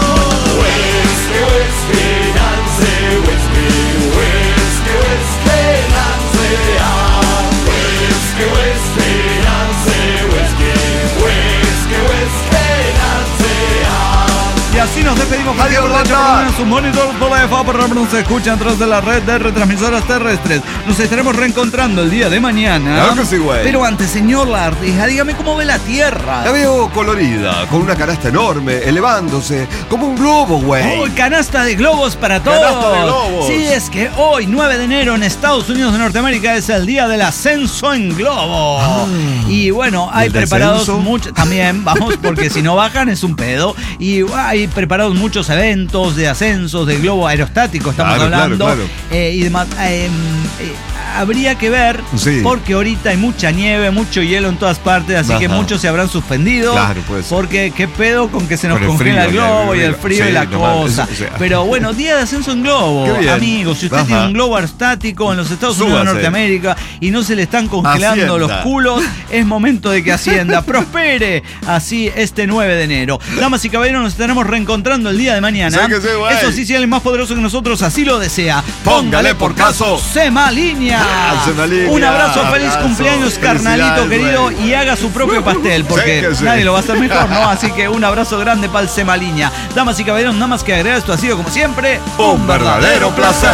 Y así nos despedimos. Adiós, en su monitor se escuchan tras de la red de retransmisoras terrestres. Nos estaremos reencontrando el día de mañana. Claro que sí, güey. Pero antes, señor Lartija, dígame cómo ve la Tierra. La veo colorida, con una canasta enorme, elevándose, como un globo, güey. ¡Oh, canasta de globos para todos! ¡Canasta de globos! Sí, es que hoy, 9 de enero, en Estados Unidos de Norteamérica, es el día del ascenso en globo. Y bueno, hay preparados muchos... También, vamos, porque si no bajan es un pedo. Y hay preparados muchos eventos de ascensos de globo aerostático, estamos hablando. Claro. Y demás. Habría que ver, porque ahorita hay mucha nieve, mucho hielo en todas partes, así que muchos se habrán suspendido. Claro, pues. Porque qué pedo con que se nos congela el globo y el frío y la cosa. Pero bueno, día de ascenso en globo, amigos. Si usted tiene un globo aerostático en los Estados Unidos de Norteamérica y no se le están congelando los culos, es momento de que ascienda. Prospere así este 9 de enero. Damas y caballeros, nos estaremos reencontrando el día de mañana. Eso sí, si alguien más poderoso que nosotros así lo desea, póngale por caso Semalinea. Un abrazo, feliz cumpleaños, carnalito querido, y haga su propio pastel, porque nadie lo va a hacer mejor, ¿no? Así que un abrazo grande para el Semalinea. Damas y caballeros, nada más que agregar, esto ha sido como siempre un verdadero placer.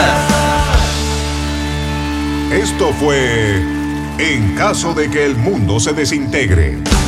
Esto fue En caso de que el mundo se desintegre.